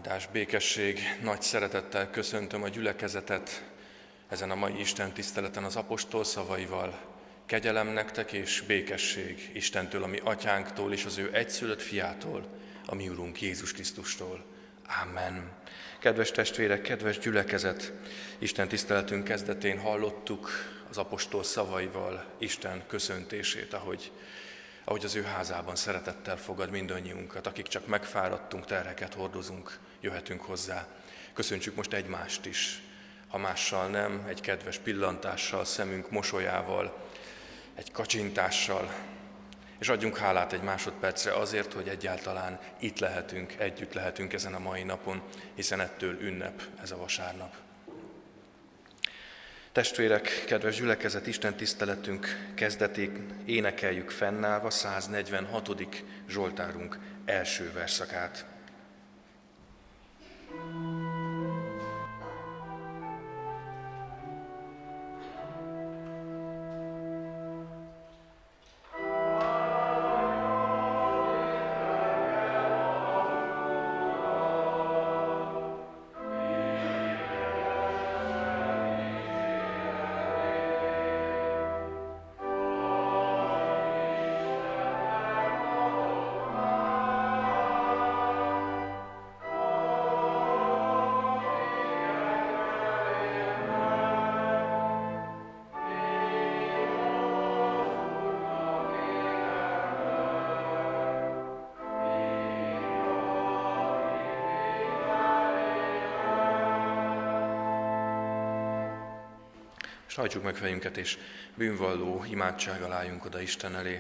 Áldás, békesség, nagy szeretettel köszöntöm a gyülekezetet ezen a mai Isten tiszteleten az apostol szavaival. Kegyelem nektek és békesség Istentől, a mi atyánktól és az ő egyszülött fiától, a mi Urunk Jézus Krisztustól. Amen. Kedves testvérek, kedves gyülekezet, Isten tiszteletünk kezdetén hallottuk az apostol szavaival Isten köszöntését, ahogy az ő házában szeretettel fogad mindannyiunkat, akik csak megfáradtunk, terheket hordozunk, jöhetünk hozzá. Köszöntsük most egymást is, ha mással nem, egy kedves pillantással, szemünk mosolyával, egy kacsintással, és adjunk hálát egy másodpercre azért, hogy egyáltalán itt lehetünk, együtt lehetünk ezen a mai napon, hiszen ettől ünnep ez a vasárnap. Testvérek, kedves gyülekezet, Isten tiszteletünk kezdetén énekeljük fennállva 146. Zsoltárunk első verszakát. És hajtsuk meg fejünket, és bűnvalló imádsággal álljunk oda Isten elé.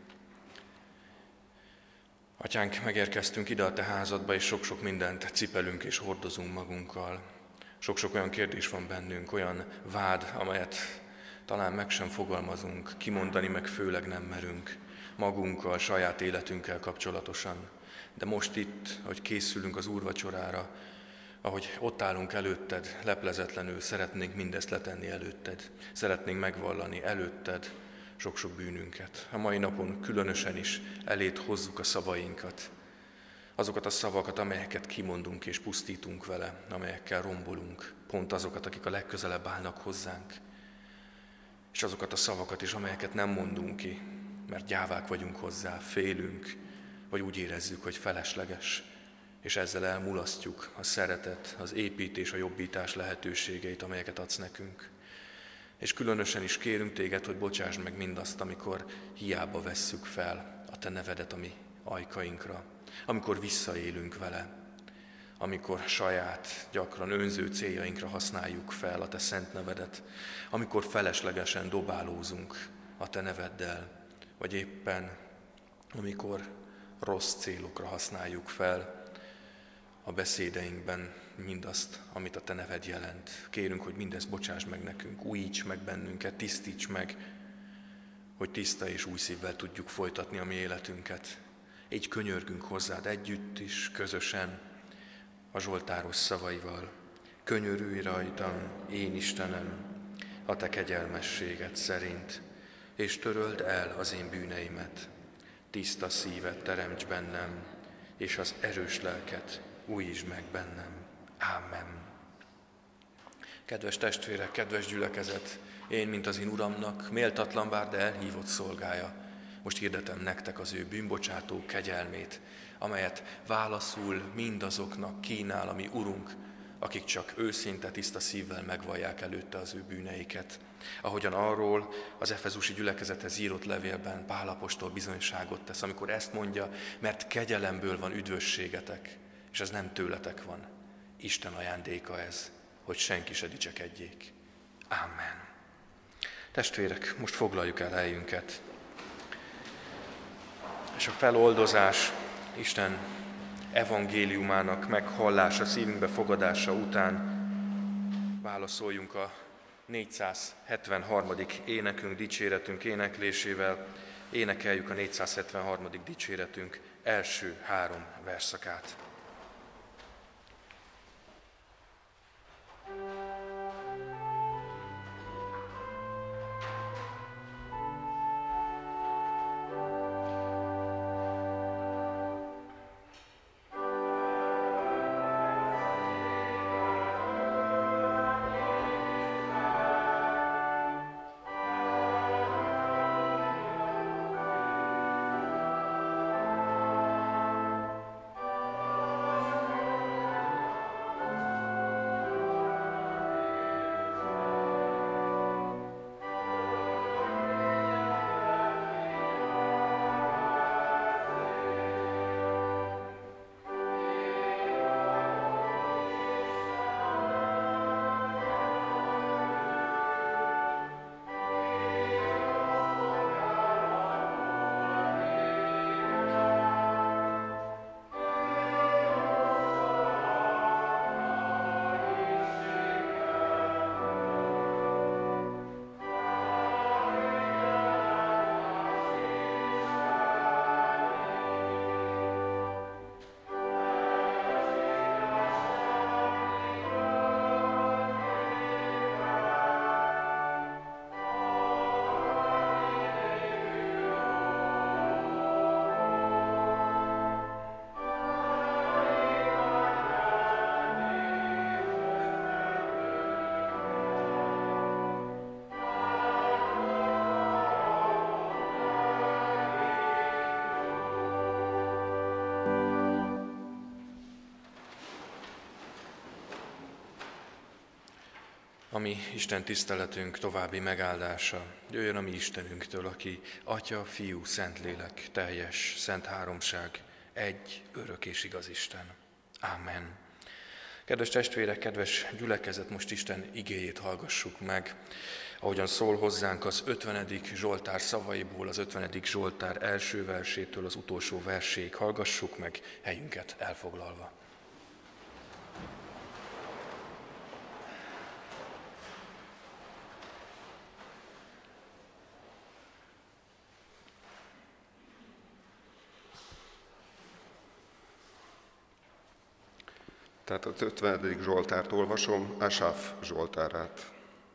Atyánk, megérkeztünk ide a te házadba, és sok-sok mindent cipelünk és hordozunk magunkkal. Sok-sok olyan kérdés van bennünk, olyan vád, amelyet talán meg sem fogalmazunk, kimondani meg főleg nem merünk magunkkal, saját életünkkel kapcsolatosan. De most itt, hogy készülünk az úrvacsorára, ahogy ott állunk előtted, leplezetlenül szeretnénk mindezt letenni előtted. Szeretnénk megvallani előtted sok-sok bűnünket. A mai napon különösen is eléd hozzuk a szavainkat. Azokat a szavakat, amelyeket kimondunk és pusztítunk vele, amelyekkel rombolunk. Pont azokat, akik a legközelebb állnak hozzánk. És azokat a szavakat is, amelyeket nem mondunk ki, mert gyávák vagyunk hozzá, félünk, vagy úgy érezzük, hogy felesleges. És ezzel elmulasztjuk a szeretet, az építés, a jobbítás lehetőségeit, amelyeket adsz nekünk. És különösen is kérünk téged, hogy bocsásd meg mindazt, amikor hiába vesszük fel a te nevedet a mi ajkainkra, amikor visszaélünk vele, amikor saját, gyakran önző céljainkra használjuk fel a te szent nevedet, amikor feleslegesen dobálózunk a te neveddel, vagy éppen amikor rossz célokra használjuk fel a beszédeinkben mindazt, amit a te neved jelent. Kérünk, hogy mindezt bocsáss meg nekünk, újíts meg bennünket, tisztíts meg, hogy tiszta és új szívvel tudjuk folytatni a mi életünket. Így könyörgünk hozzád együtt is, közösen, a zsoltáros szavaival. Könyörülj rajtam, én Istenem, a te kegyelmességed szerint, és töröld el az én bűneimet. Tiszta szívet teremts bennem, és az erős lelket újítsd meg bennem. Ámen. Kedves testvérek, kedves gyülekezet, én, mint az én Uramnak, méltatlan bár, de elhívott szolgája, most hirdetem nektek az ő bűnbocsátó kegyelmét, amelyet válaszul mindazoknak kínál a mi Urunk, akik csak őszinte, tiszta szívvel megvallják előtte az ő bűneiket. Ahogyan arról az efezusi gyülekezethez írott levélben Pál apostol bizonyságot tesz, amikor ezt mondja, mert kegyelemből van üdvösségetek, és ez nem tőletek van. Isten ajándéka ez, hogy senki se dicsekedjék. Amen. Testvérek, most foglaljuk el helyünket. És a feloldozás, Isten evangéliumának meghallása, szívünkbe fogadása után válaszoljunk a 473. énekünk, dicséretünk éneklésével. Énekeljük a 473. dicséretünk első 3 verszakát. mi Isten tiszteletünk további megáldása jöjjön a mi Istenünktől, aki Atya, Fiú, Szentlélek, teljes, szent háromság, egy, örök és igaz Isten. Ámen. Kedves testvérek, kedves gyülekezet, most Isten igéjét hallgassuk meg, ahogyan szól hozzánk az 50. Zsoltár szavaiból, az 50. Zsoltár első versétől az utolsó verséig. Hallgassuk meg, helyünket elfoglalva. Tehát az 50. Zsoltárt olvasom, Asaf Zsoltárát.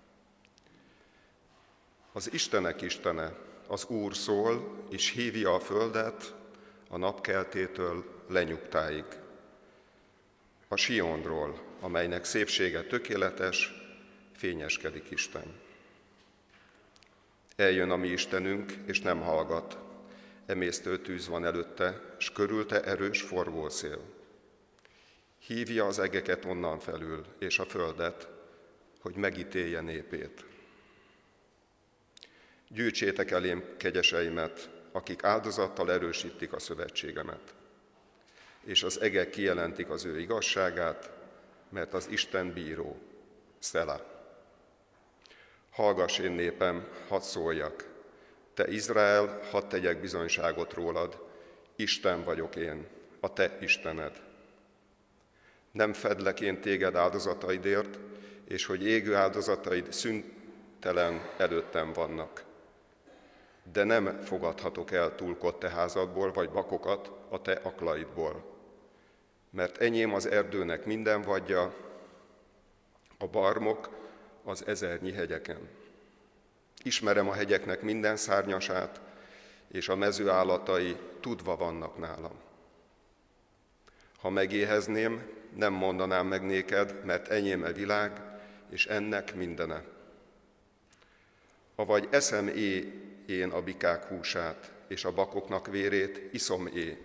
Az Istenek Istene, az Úr szól, és hívja a földet a napkeltétől lenyugtáig. A Sionról, amelynek szépsége tökéletes, fényeskedik Isten. Eljön a mi Istenünk, és nem hallgat. Emésztő tűz van előtte, s körülte erős forgószél. Hívja az egeket onnan felül, és a földet, hogy megítélje népét. Gyűjtsétek elém kegyeseimet, akik áldozattal erősítik a szövetségemet. És az egek kijelentik az ő igazságát, mert az Isten bíró. Szela. Hallgass, én népem, hadd szóljak. Te Izrael, hadd tegyek bizonyságot rólad. Isten vagyok én, a te Istened. Nem fedlek én téged áldozataidért, és hogy égő áldozataid szüntelen előttem vannak. De nem fogadhatok el túlkot te házadból, vagy bakokat a te aklaidból. Mert enyém az erdőnek minden vadja, a barmok az ezernyi hegyeken. Ismerem a hegyeknek minden szárnyasát, és a mező állatai tudva vannak nálam. Ha megéhezném, nem mondanám meg néked, mert enyém a világ, és ennek mindene. Avagy eszem én a bikák húsát, és a bakoknak vérét iszom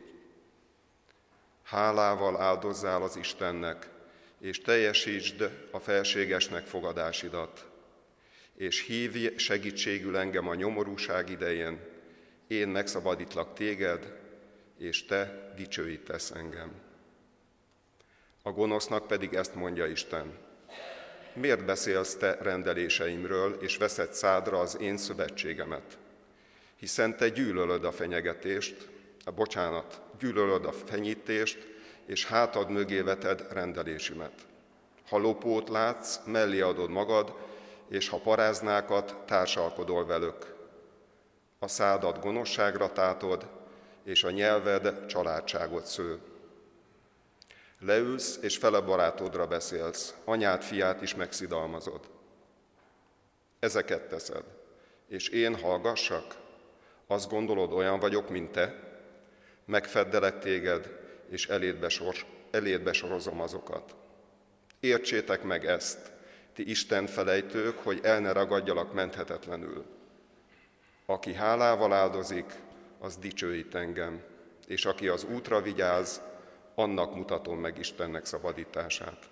Hálával áldozzál az Istennek, és teljesítsd a felségesnek fogadásidat, és hívj segítségül engem a nyomorúság idején, én megszabadítlak téged, és te dicsőítesz engem. A gonosznak pedig ezt mondja Isten: miért beszélsz te rendeléseimről, és veszed szádra az én szövetségemet? Hiszen te gyűlölöd a fenyegetést, gyűlölöd a fenyítést, és hátad mögé veted rendelésimet. Ha lopót látsz, mellé adod magad, és ha paráznákat, társalkodol velük. A szádat gonoszságra tátod, és a nyelved családságot sző. Leülsz, és fele barátodra beszélsz, anyád, fiát is megszidalmazod. Ezeket teszed, és én hallgassak? Azt gondolod, olyan vagyok, mint te? Megfeddelek téged, és elédbe sorozom azokat. Értsétek meg ezt, ti Isten felejtők, hogy el ne ragadjalak menthetetlenül. Aki hálával áldozik, az dicsőít engem, és aki az útra vigyáz, annak mutatom meg Istennek szabadítását.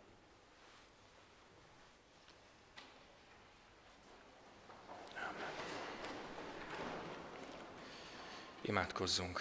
Imádkozzunk!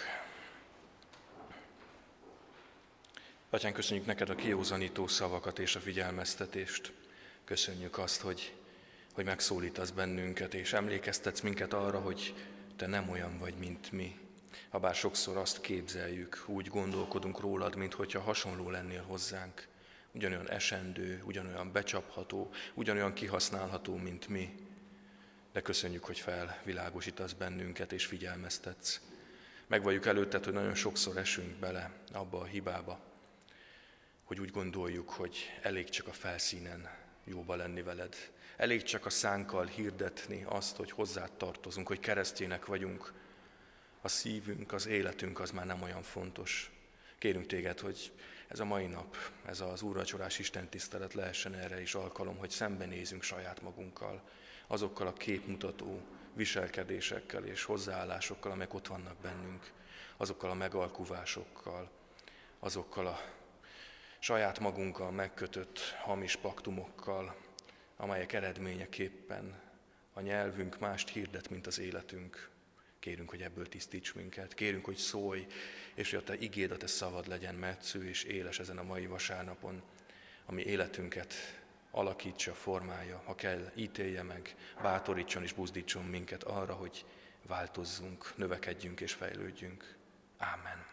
Atyán, köszönjük neked a kiózanító szavakat és a figyelmeztetést. Köszönjük azt, hogy megszólítasz bennünket, és emlékeztetsz minket arra, hogy te nem olyan vagy, mint mi. Habár sokszor azt képzeljük, úgy gondolkodunk rólad, minthogyha hasonló lennél hozzánk. Ugyanolyan esendő, ugyanolyan becsapható, ugyanolyan kihasználható, mint mi. De köszönjük, hogy felvilágosítasz bennünket és figyelmeztetsz. Megvalljuk előtted, hogy nagyon sokszor esünk bele abba a hibába, hogy úgy gondoljuk, hogy elég csak a felszínen jóba lenni veled. Elég csak a szánkkal hirdetni azt, hogy hozzád tartozunk, hogy keresztjének vagyunk. A szívünk, az életünk az már nem olyan fontos. Kérünk téged, hogy ez a mai nap, ez az úrvacsorás istentisztelet lehessen erre is alkalom, hogy szembenézünk saját magunkkal, azokkal a képmutató viselkedésekkel és hozzáállásokkal, amelyek ott vannak bennünk, azokkal a megalkuvásokkal, azokkal a saját magunkkal megkötött hamis paktumokkal, amelyek eredményeképpen a nyelvünk mást hirdet, mint az életünk. Kérünk, hogy ebből tisztíts minket. Kérünk, hogy szólj, és hogy a te igéd, a te szavad legyen metsző és éles ezen a mai vasárnapon, ami életünket alakítsa, formálja, ha kell, ítélje meg, bátorítson és buzdítson minket arra, hogy változzunk, növekedjünk és fejlődjünk. Ámen.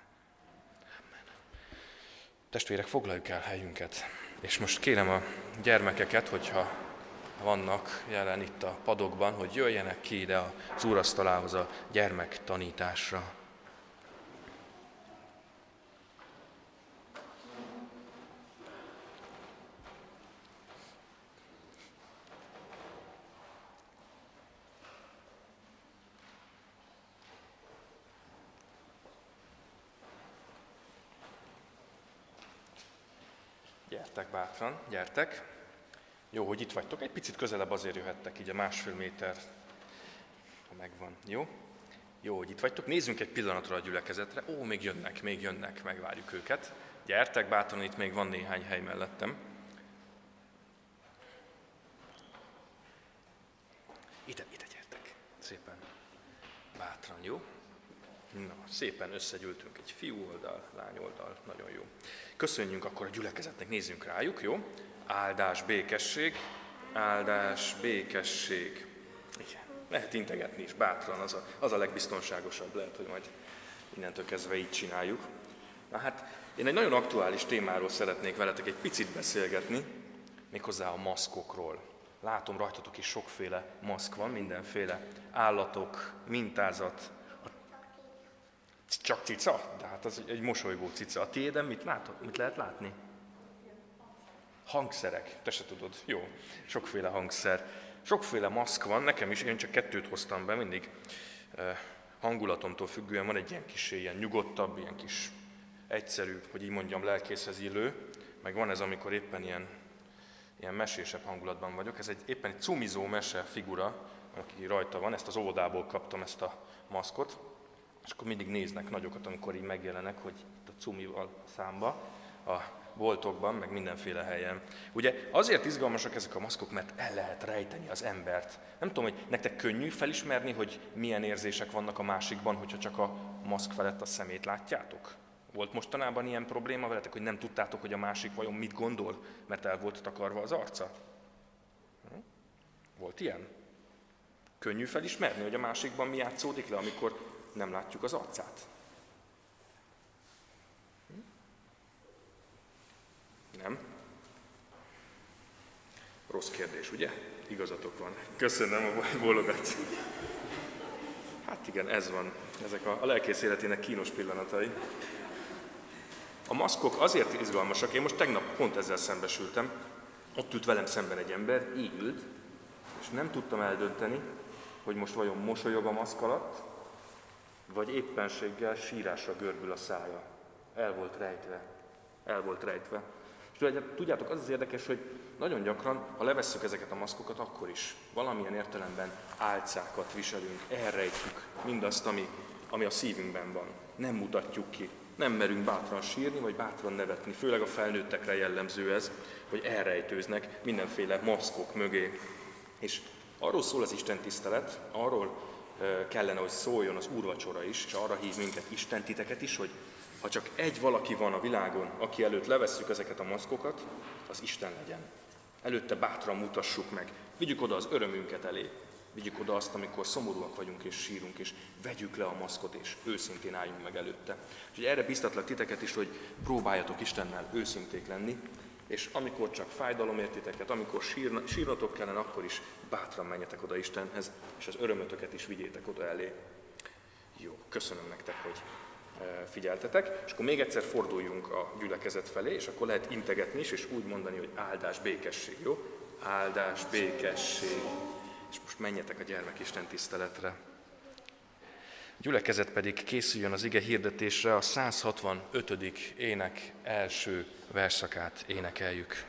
Testvérek, foglaljuk el helyünket, és most kérem a gyermekeket, hogyha vannak jelen itt a padokban, hogy jöjjenek ki ide az úrasztalához a gyermektanításra. Gyertek bátran, gyertek. Jó, hogy itt vagytok. Egy picit közelebb azért jöhettek, így a 1,5 méter, ha megvan. Jó? Jó, hogy itt vagytok. Nézzünk egy pillanatra a gyülekezetre. Ó, még jönnek, megvárjuk őket. Gyertek bátran, itt még van néhány hely mellettem. Ide gyertek. Szépen bátran, jó? Na, szépen összegyűltünk egy fiú oldal, lány oldal, nagyon jó. Köszönjünk akkor a gyülekezetnek, nézzünk rájuk, jó? Áldás, békesség. Igen, lehet integetni is, bátran, az a legbiztonságosabb, lehet, hogy majd innentől kezdve így csináljuk. Na hát, én egy nagyon aktuális témáról szeretnék veletek egy picit beszélgetni, méghozzá a maszkokról. Látom rajtatok is sokféle maszk van, mindenféle állatok, mintázat. Csak cica? De hát az egy mosolygó cica. A tiéden mit lehet látni? Hangszerek. Te se tudod. Jó. Sokféle hangszer. Sokféle maszk van. Nekem is, én csak 2 hoztam be mindig. Hangulatomtól függően van egy ilyen kis, ilyen nyugodtabb, ilyen kis egyszerű, hogy így mondjam, lelkészhez illő. Meg van ez, amikor éppen ilyen mesésebb hangulatban vagyok. Ez éppen egy cumizó mese figura, aki rajta van. Ezt az óvodából kaptam, ezt a maszkot. És akkor mindig néznek nagyokat, amikor így megjelenek, hogy itt a cumival számba, a boltokban, meg mindenféle helyen. Ugye azért izgalmasak ezek a maszkok, mert el lehet rejteni az embert. Nem tudom, hogy nektek könnyű felismerni, hogy milyen érzések vannak a másikban, hogyha csak a maszk felett a szemét látjátok? Volt mostanában ilyen probléma veletek, hogy nem tudtátok, hogy a másik vajon mit gondol, mert el volt takarva az arca? Volt ilyen? Könnyű felismerni, hogy a másikban mi játszódik le, amikor nem látjuk az arcát? Nem? Rossz kérdés, ugye? Igazatok van. Köszönöm a bólogációt. Hát igen, ez van. Ezek a lelkész életének kínos pillanatai. A maszkok azért izgalmasak, én most tegnap pont ezzel szembesültem. Ott ült velem szemben egy ember, így ült, és nem tudtam eldönteni, hogy most vajon mosolyog a maszk alatt, vagy éppenséggel sírásra görbül a szája. El volt rejtve. És tudjátok, az érdekes, hogy nagyon gyakran, ha levesszük ezeket a maszkokat, akkor is valamilyen értelemben álcákat viselünk, elrejtjük mindazt, ami a szívünkben van. Nem mutatjuk ki. Nem merünk bátran sírni, vagy bátran nevetni. Főleg a felnőttekre jellemző ez, hogy elrejtőznek mindenféle maszkok mögé. És arról szól az Isten tisztelet, arról kellene, hogy szóljon az úrvacsora is, és arra hív minket Isten, titeket is, hogy ha csak egy valaki van a világon, aki előtt levesszük ezeket a maszkokat, az Isten legyen. Előtte bátran mutassuk meg, vigyük oda az örömünket elé, vigyük oda azt, amikor szomorúak vagyunk és sírunk, és vegyük le a maszkot, és őszintén álljunk meg előtte. Úgyhogy erre biztatlak titeket is, hogy próbáljatok Istennel őszinték lenni, és amikor csak fájdalom ért titeket, amikor sírnotok kellene, akkor is bátran menjetek oda Istenhez, és az örömötöket is vigyétek oda elé. Jó, köszönöm nektek, hogy figyeltetek, és akkor még egyszer forduljunk a gyülekezet felé, és akkor lehet integetni is, és úgy mondani, hogy áldás, békesség, jó? Áldás, békesség. És most menjetek a gyermekisten tiszteletre. A gyülekezet pedig készüljön az ige hirdetésre, a 165. ének első versszakát énekeljük.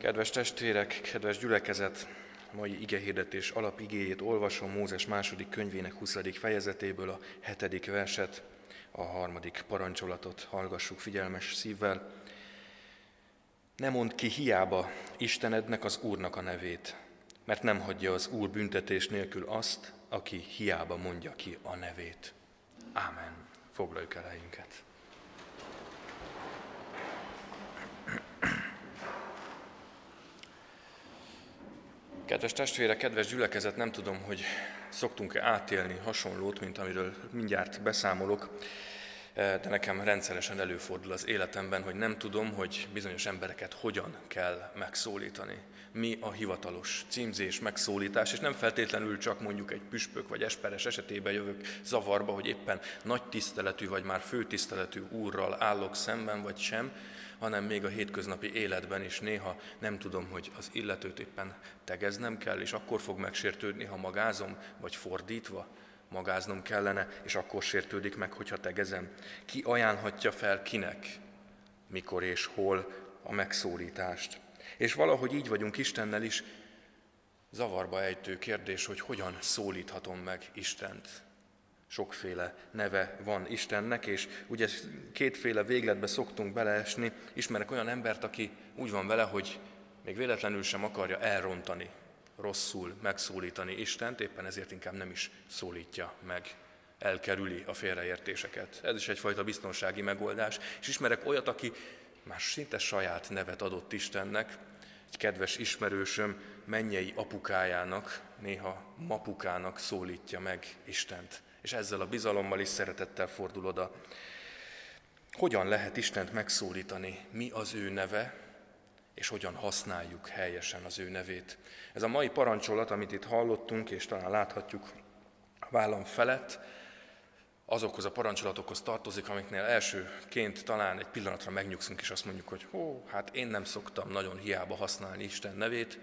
Kedves testvérek, kedves gyülekezet, mai igehirdetés alapigéjét olvasom Mózes második könyvének 20. fejezetéből, a 7. verset, a 3. parancsolatot hallgassuk figyelmes szívvel. Ne mondd ki hiába Istenednek, az Úrnak a nevét, mert nem hagyja az Úr büntetés nélkül azt, aki hiába mondja ki a nevét. Ámen. Foglaljuk el helyünket. Kedves testvérek, kedves gyülekezet, nem tudom, hogy szoktunk-e átélni hasonlót, mint amiről mindjárt beszámolok, de nekem rendszeresen előfordul az életemben, hogy nem tudom, hogy bizonyos embereket hogyan kell megszólítani. Mi a hivatalos címzés, megszólítás, és nem feltétlenül csak mondjuk egy püspök vagy esperes esetében jövök zavarba, hogy éppen nagy tiszteletű vagy már főtiszteletű úrral állok szemben, vagy sem, hanem még a hétköznapi életben is néha nem tudom, hogy az illetőt éppen tegeznem kell, és akkor fog megsértődni, ha magázom, vagy fordítva magáznom kellene, és akkor sértődik meg, hogyha tegezem. Ki ajánlhatja fel kinek, mikor és hol a megszólítást. És valahogy így vagyunk Istennel is, zavarba ejtő kérdés, hogy hogyan szólíthatom meg Istent. Sokféle neve van Istennek, és ugye kétféle végletbe szoktunk beleesni. Ismerek olyan embert, aki úgy van vele, hogy még véletlenül sem akarja elrontani, rosszul megszólítani Istent, éppen ezért inkább nem is szólítja meg, elkerüli a félreértéseket. Ez is egyfajta biztonsági megoldás. És ismerek olyat, aki már szinte saját nevet adott Istennek, egy kedves ismerősöm mennyei apukájának, néha mapukának szólítja meg Istent. És ezzel a bizalommal és szeretettel fordul oda. Hogyan lehet Istent megszólítani? Mi az ő neve, és hogyan használjuk helyesen az ő nevét? Ez a mai parancsolat, amit itt hallottunk, és talán láthatjuk a vállam felett, azokhoz a parancsolatokhoz tartozik, amiknél elsőként talán egy pillanatra megnyugszunk, és azt mondjuk, hogy hát én nem szoktam nagyon hiába használni Isten nevét,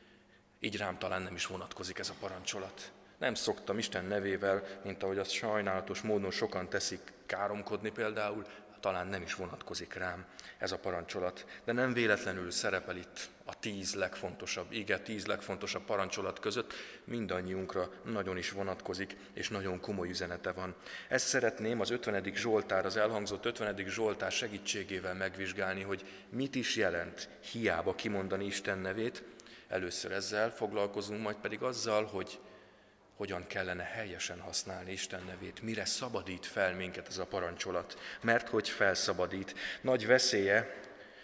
így rám talán nem is vonatkozik ez a parancsolat. Nem szoktam Isten nevével, mint ahogy azt sajnálatos módon sokan teszik, káromkodni például, talán nem is vonatkozik rám ez a parancsolat. De nem véletlenül szerepel itt a 10 legfontosabb ige, 10 legfontosabb parancsolat között, mindannyiunkra nagyon is vonatkozik, és nagyon komoly üzenete van. Ezt szeretném az 50. Zsoltár, az elhangzott 50. Zsoltár segítségével megvizsgálni, hogy mit is jelent hiába kimondani Isten nevét. Először ezzel foglalkozunk, majd pedig azzal, hogy hogyan kellene helyesen használni Isten nevét, mire szabadít fel minket ez a parancsolat, mert hogy felszabadít. Nagy veszélye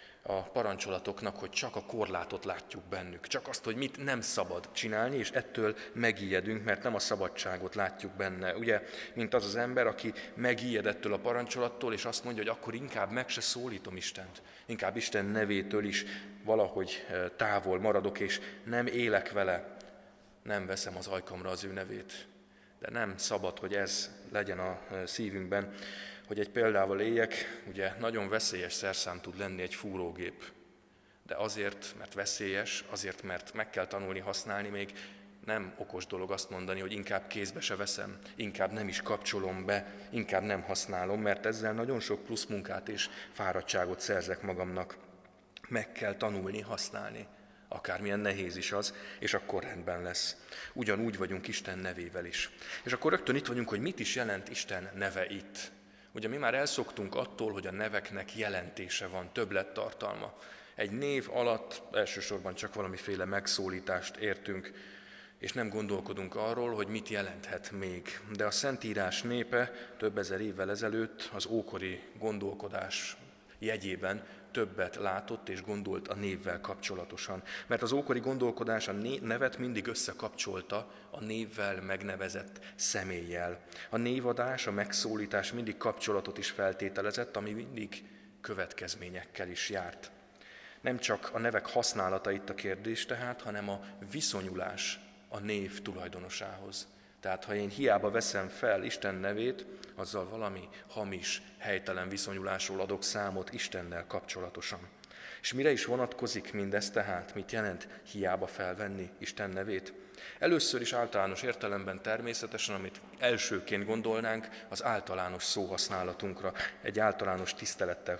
a parancsolatoknak, hogy csak a korlátot látjuk bennük, csak azt, hogy mit nem szabad csinálni, és ettől megijedünk, mert nem a szabadságot látjuk benne. Ugye, mint az az ember, aki megijed ettől a parancsolattól, és azt mondja, hogy akkor inkább meg se szólítom Istent, inkább Isten nevétől is valahogy távol maradok, és nem élek vele, nem veszem az ajkamra az ő nevét. De nem szabad, hogy ez legyen a szívünkben. Hogy egy példával éljek, ugye nagyon veszélyes szerszám tud lenni egy fúrógép. De azért, mert veszélyes, azért, mert meg kell tanulni használni, még nem okos dolog azt mondani, hogy inkább kézbe se veszem, inkább nem is kapcsolom be, inkább nem használom, mert ezzel nagyon sok plusz munkát és fáradtságot szerzek magamnak. Meg kell tanulni használni. Akármilyen nehéz is az, és akkor rendben lesz. Ugyanúgy vagyunk Isten nevével is. És akkor rögtön itt vagyunk, hogy mit is jelent Isten neve itt. Ugye mi már elszoktunk attól, hogy a neveknek jelentése van, többlettartalma. Egy név alatt elsősorban csak valamiféle megszólítást értünk, és nem gondolkodunk arról, hogy mit jelenthet még. De a Szentírás népe több ezer évvel ezelőtt az ókori gondolkodás jegyében többet látott és gondolt a névvel kapcsolatosan. Mert az ókori gondolkodás a nevet mindig összekapcsolta a névvel megnevezett személlyel. A névadás, a megszólítás mindig kapcsolatot is feltételezett, ami mindig következményekkel is járt. Nem csak a nevek használata itt a kérdés tehát, hanem a viszonyulás a név tulajdonosához. Tehát ha én hiába veszem fel Isten nevét, azzal valami hamis, helytelen viszonyulásról adok számot Istennel kapcsolatosan. És mire is vonatkozik mindez tehát? Mit jelent hiába felvenni Isten nevét? Először is általános értelemben természetesen, amit elsőként gondolnánk, az általános szóhasználatunkra, egy általános tisztelettel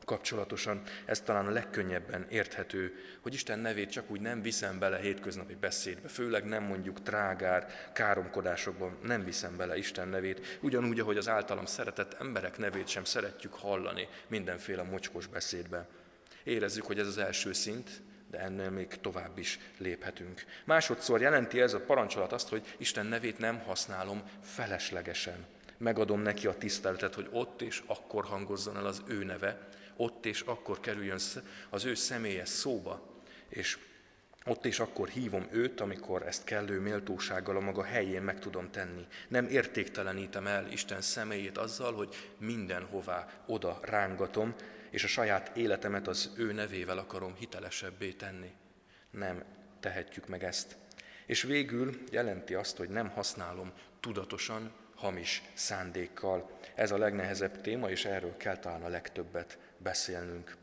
kapcsolatosan ez talán a legkönnyebben érthető, hogy Isten nevét csak úgy nem viszem bele hétköznapi beszédbe, főleg nem mondjuk trágár káromkodásokban nem viszem bele Isten nevét, ugyanúgy, ahogy az általam szeretett emberek nevét sem szeretjük hallani mindenféle mocskos beszédbe. Érezzük, hogy ez az első szint, de ennél még tovább is léphetünk. Másodszor jelenti ez a parancsolat azt, hogy Isten nevét nem használom feleslegesen. Megadom neki a tiszteletet, hogy ott és akkor hangozzon el az ő neve, ott és akkor kerüljön az ő személye szóba, és ott és akkor hívom őt, amikor ezt kellő méltósággal a maga helyén meg tudom tenni. Nem értéktelenítem el Isten személyét azzal, hogy mindenhová oda rángatom, és a saját életemet az ő nevével akarom hitelesebbé tenni. Nem tehetjük meg ezt. És végül jelenti azt, hogy nem használom tudatosan, hamis szándékkal. Ez a legnehezebb téma, és erről kell talán a legtöbbet beszélnünk.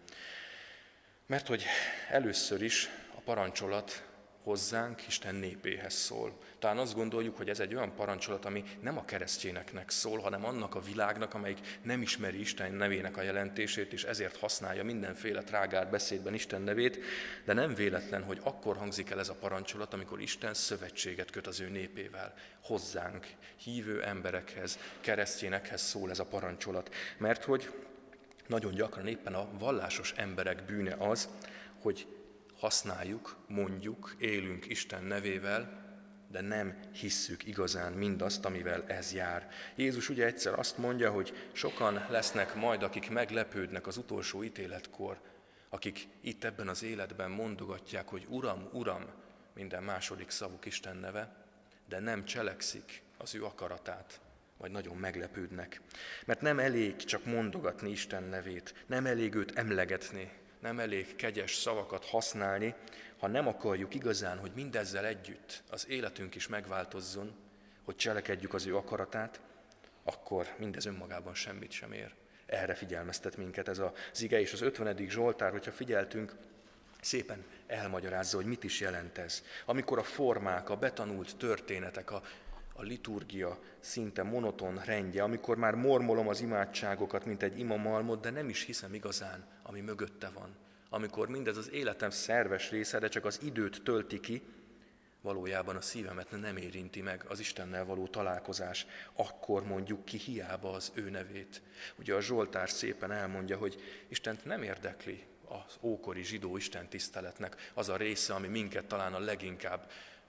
Mert hogy először is a parancsolat hozzánk, Isten népéhez szól. Talán azt gondoljuk, hogy ez egy olyan parancsolat, ami nem a keresztényeknek szól, hanem annak a világnak, amelyik nem ismeri Isten nevének a jelentését, és ezért használja mindenféle trágár beszédben Isten nevét, de nem véletlen, hogy akkor hangzik el ez a parancsolat, amikor Isten szövetséget köt az ő népével. Hozzánk, hívő emberekhez, keresztényekhez szól ez a parancsolat. Mert hogy nagyon gyakran éppen a vallásos emberek bűne az, hogy használjuk, mondjuk, élünk Isten nevével, de nem hisszük igazán mindazt, amivel ez jár. Jézus ugye egyszer azt mondja, hogy sokan lesznek majd, akik meglepődnek az utolsó ítéletkor, akik itt ebben az életben mondogatják, hogy Uram, Uram, minden második szavuk Isten neve, de nem cselekszik az ő akaratát, vagy nagyon meglepődnek. Mert nem elég csak mondogatni Isten nevét, nem elég őt emlegetni, nem elég kegyes szavakat használni, ha nem akarjuk igazán, hogy mindezzel együtt az életünk is megváltozzon, hogy cselekedjük az ő akaratát, akkor mindez önmagában semmit sem ér. Erre figyelmeztet minket ez az ige, és az 50. Zsoltár, hogyha figyeltünk, szépen elmagyarázza, hogy mit is jelent ez. Amikor a formák, a betanult történetek, a liturgia szinte monoton rendje, amikor már mormolom az imádságokat, mint egy imamalmot, de nem is hiszem igazán, ami mögötte van. Amikor mindez az életem szerves része, de csak az időt tölti ki, valójában a szívemet nem érinti meg az Istennel való találkozás, akkor mondjuk ki hiába az ő nevét. Ugye a Zsoltár szépen elmondja, hogy Istent nem érdekli az ókori zsidó istentiszteletnek az a része, ami minket talán a leginkább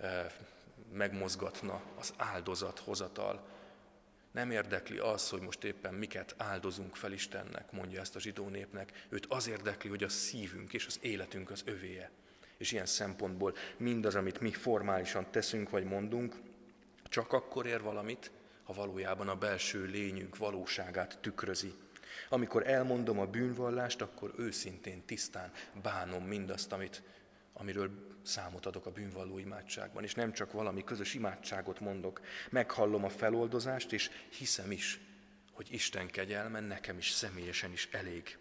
megmozgatna, az áldozathozatal. Nem érdekli az, hogy most éppen miket áldozunk fel Istennek, mondja ezt a zsidó népnek. Őt az érdekli, hogy a szívünk és az életünk az övéje. És ilyen szempontból mindaz, amit mi formálisan teszünk vagy mondunk, csak akkor ér valamit, ha valójában a belső lényünk valóságát tükrözi. Amikor elmondom a bűnvallást, akkor őszintén, tisztán bánom mindazt, amiről számot adok a bűnvalló imádságban, és nem csak valami közös imádságot mondok, meghallom a feloldozást, és hiszem is, hogy Isten kegyelme nekem is személyesen is elég.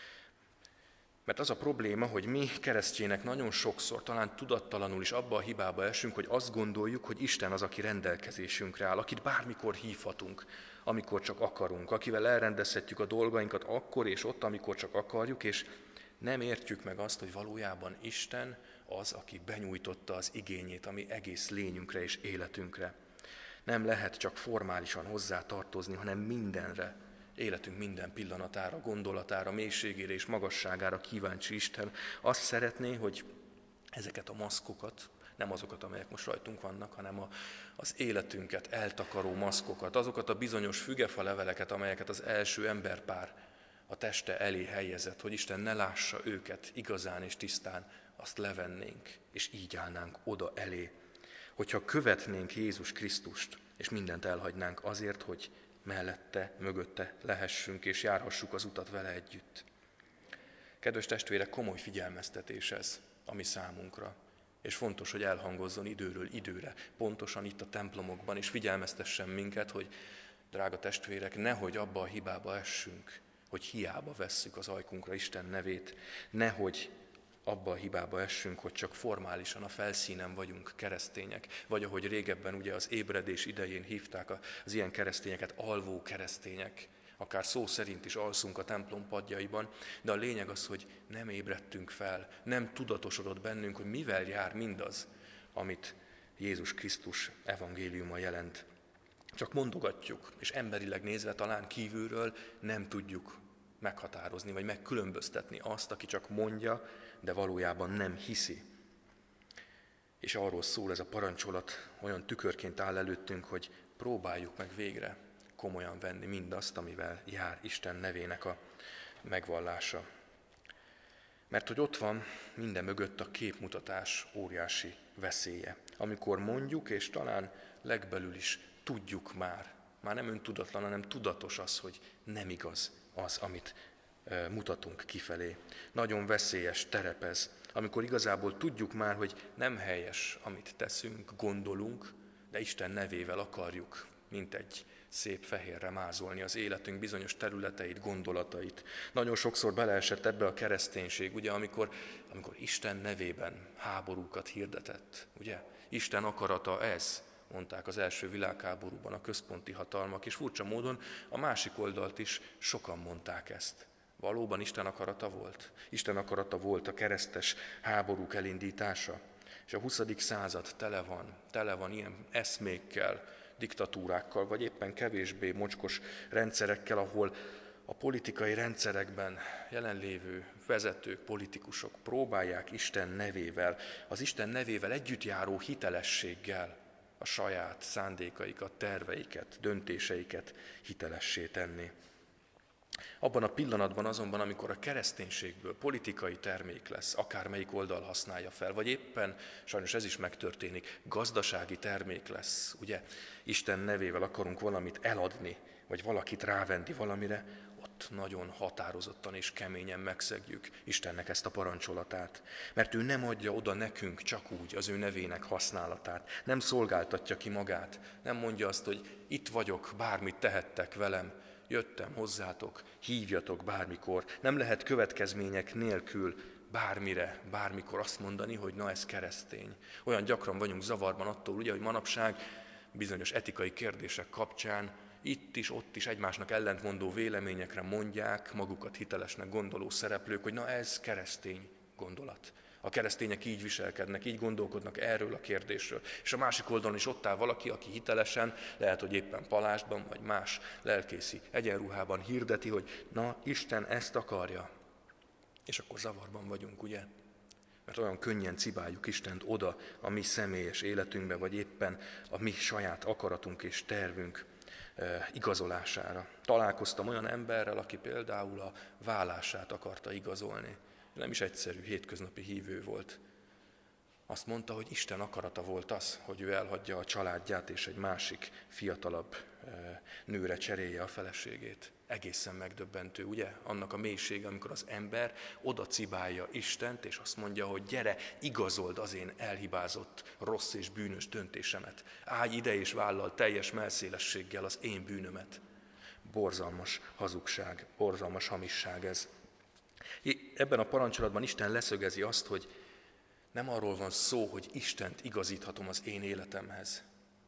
Mert az a probléma, hogy mi keresztjének nagyon sokszor, talán tudattalanul is abba a hibába esünk, hogy azt gondoljuk, hogy Isten az, aki rendelkezésünkre áll, akit bármikor hívhatunk, amikor csak akarunk, akivel elrendezhetjük a dolgainkat akkor és ott, amikor csak akarjuk, és nem értjük meg azt, hogy valójában Isten az, aki benyújtotta az igényét a mi egész lényünkre és életünkre. Nem lehet csak formálisan hozzá tartozni, hanem mindenre, életünk minden pillanatára, gondolatára, mélységére és magasságára kíváncsi Isten. Azt szeretné, hogy ezeket a maszkokat, nem azokat, amelyek most rajtunk vannak, hanem az életünket eltakaró maszkokat, azokat a bizonyos fügefa leveleket, amelyeket az első emberpár a teste elé helyezett, hogy Isten ne lássa őket igazán és tisztán, azt levennénk, és így állnánk oda elé. Hogyha követnénk Jézus Krisztust, és mindent elhagynánk azért, hogy mellette, mögötte lehessünk, és járhassuk az utat vele együtt. Kedves testvérek, komoly figyelmeztetés ez a mi számunkra, és fontos, hogy elhangozzon időről időre, pontosan itt a templomokban, és figyelmeztessen minket, hogy drága testvérek, nehogy abba a hibába essünk, hogy hiába vesszük az ajkunkra Isten nevét, nehogy abba a hibába essünk, hogy csak formálisan a felszínen vagyunk keresztények, vagy ahogy régebben ugye az ébredés idején hívták az ilyen keresztényeket, alvó keresztények, akár szó szerint is alszunk a templom padjaiban, de a lényeg az, hogy nem ébredtünk fel, nem tudatosodott bennünk, hogy mivel jár mindaz, amit Jézus Krisztus evangéliuma jelent. Csak mondogatjuk, és emberileg nézve talán kívülről nem tudjuk meghatározni, vagy megkülönböztetni azt, aki csak mondja, de valójában nem hiszi. És arról szól ez a parancsolat, olyan tükörként áll előttünk, hogy próbáljuk meg végre komolyan venni mindazt, amivel jár Isten nevének a megvallása. Mert hogy ott van minden mögött a képmutatás óriási veszélye. Amikor mondjuk, és talán legbelül is tudjuk már nem öntudatlan, hanem tudatos az, hogy nem igaz az, amit mutatunk kifelé. Nagyon veszélyes terep ez, amikor igazából tudjuk már, hogy nem helyes, amit teszünk, gondolunk, de Isten nevével akarjuk, mint egy szép fehérre mázolni az életünk bizonyos területeit, gondolatait. Nagyon sokszor beleesett ebbe a kereszténység, ugye, amikor Isten nevében háborúkat hirdetett, ugye? Isten akarata ez, mondták az első világháborúban a központi hatalmak, és furcsa módon a másik oldalt is sokan mondták ezt. Valóban Isten akarata volt? Isten akarata volt a keresztes háborúk elindítása. És a 20. század tele van ilyen eszmékkel, diktatúrákkal, vagy éppen kevésbé mocskos rendszerekkel, ahol a politikai rendszerekben jelenlévő vezetők, politikusok próbálják Isten nevével, az Isten nevével együtt járó hitelességgel a saját szándékaikat, terveiket, döntéseiket hitelessé tenni. Abban a pillanatban azonban, amikor a kereszténységből politikai termék lesz, akármelyik oldal használja fel, vagy éppen, sajnos ez is megtörténik, gazdasági termék lesz, ugye? Isten nevével akarunk valamit eladni, vagy valakit rávenni valamire, ott nagyon határozottan és keményen megszegjük Istennek ezt a parancsolatát. Mert ő nem adja oda nekünk csak úgy az ő nevének használatát, nem szolgáltatja ki magát, nem mondja azt, hogy itt vagyok, bármit tehettek velem, jöttem hozzátok, hívjatok bármikor. Nem lehet következmények nélkül bármire, bármikor azt mondani, hogy na ez keresztény. Olyan gyakran vagyunk zavarban attól, ugye, hogy manapság bizonyos etikai kérdések kapcsán itt is, ott is egymásnak ellentmondó véleményekre mondják magukat hitelesnek gondoló szereplők, hogy na ez keresztény gondolat. A keresztények így viselkednek, így gondolkodnak erről a kérdésről. És a másik oldalon is ott áll valaki, aki hitelesen, lehet, hogy éppen palástban, vagy más lelkészi egyenruhában hirdeti, hogy na, Isten ezt akarja. És akkor zavarban vagyunk, ugye? Mert olyan könnyen cibáljuk Istent oda a mi személyes életünkbe, vagy éppen a mi saját akaratunk és tervünk igazolására. Találkoztam olyan emberrel, aki például a vállását akarta igazolni. Nem is egyszerű, hétköznapi hívő volt. Azt mondta, hogy Isten akarata volt az, hogy ő elhagyja a családját, és egy másik, fiatalabb nőre cserélje a feleségét. Egészen megdöbbentő, ugye? Annak a mélysége, amikor az ember oda cibálja Istent, és azt mondja, hogy gyere, igazold az én elhibázott, rossz és bűnös döntésemet. Állj ide és vállal teljes mellszélességgel az én bűnömet. Borzalmas hazugság, borzalmas hamisság ez. Ebben a parancsolatban Isten leszögezi azt, hogy nem arról van szó, hogy Istent igazíthatom az én életemhez.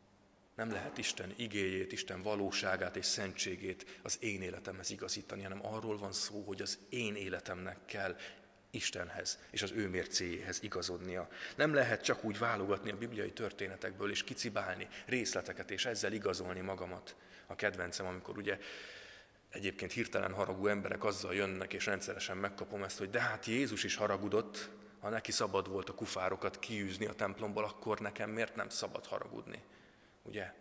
Nem lehet Isten igéjét, Isten valóságát és szentségét az én életemhez igazítani, hanem arról van szó, hogy az én életemnek kell Istenhez és az ő mércéjéhez igazodnia. Nem lehet csak úgy válogatni a bibliai történetekből és kicibálni részleteket és ezzel igazolni magamat. A kedvencem, amikor ugye egyébként hirtelen haragú emberek azzal jönnek, és rendszeresen megkapom ezt, hogy de hát Jézus is haragudott, ha neki szabad volt a kufárokat kiűzni a templomból, akkor nekem miért nem szabad haragudni? Ugye?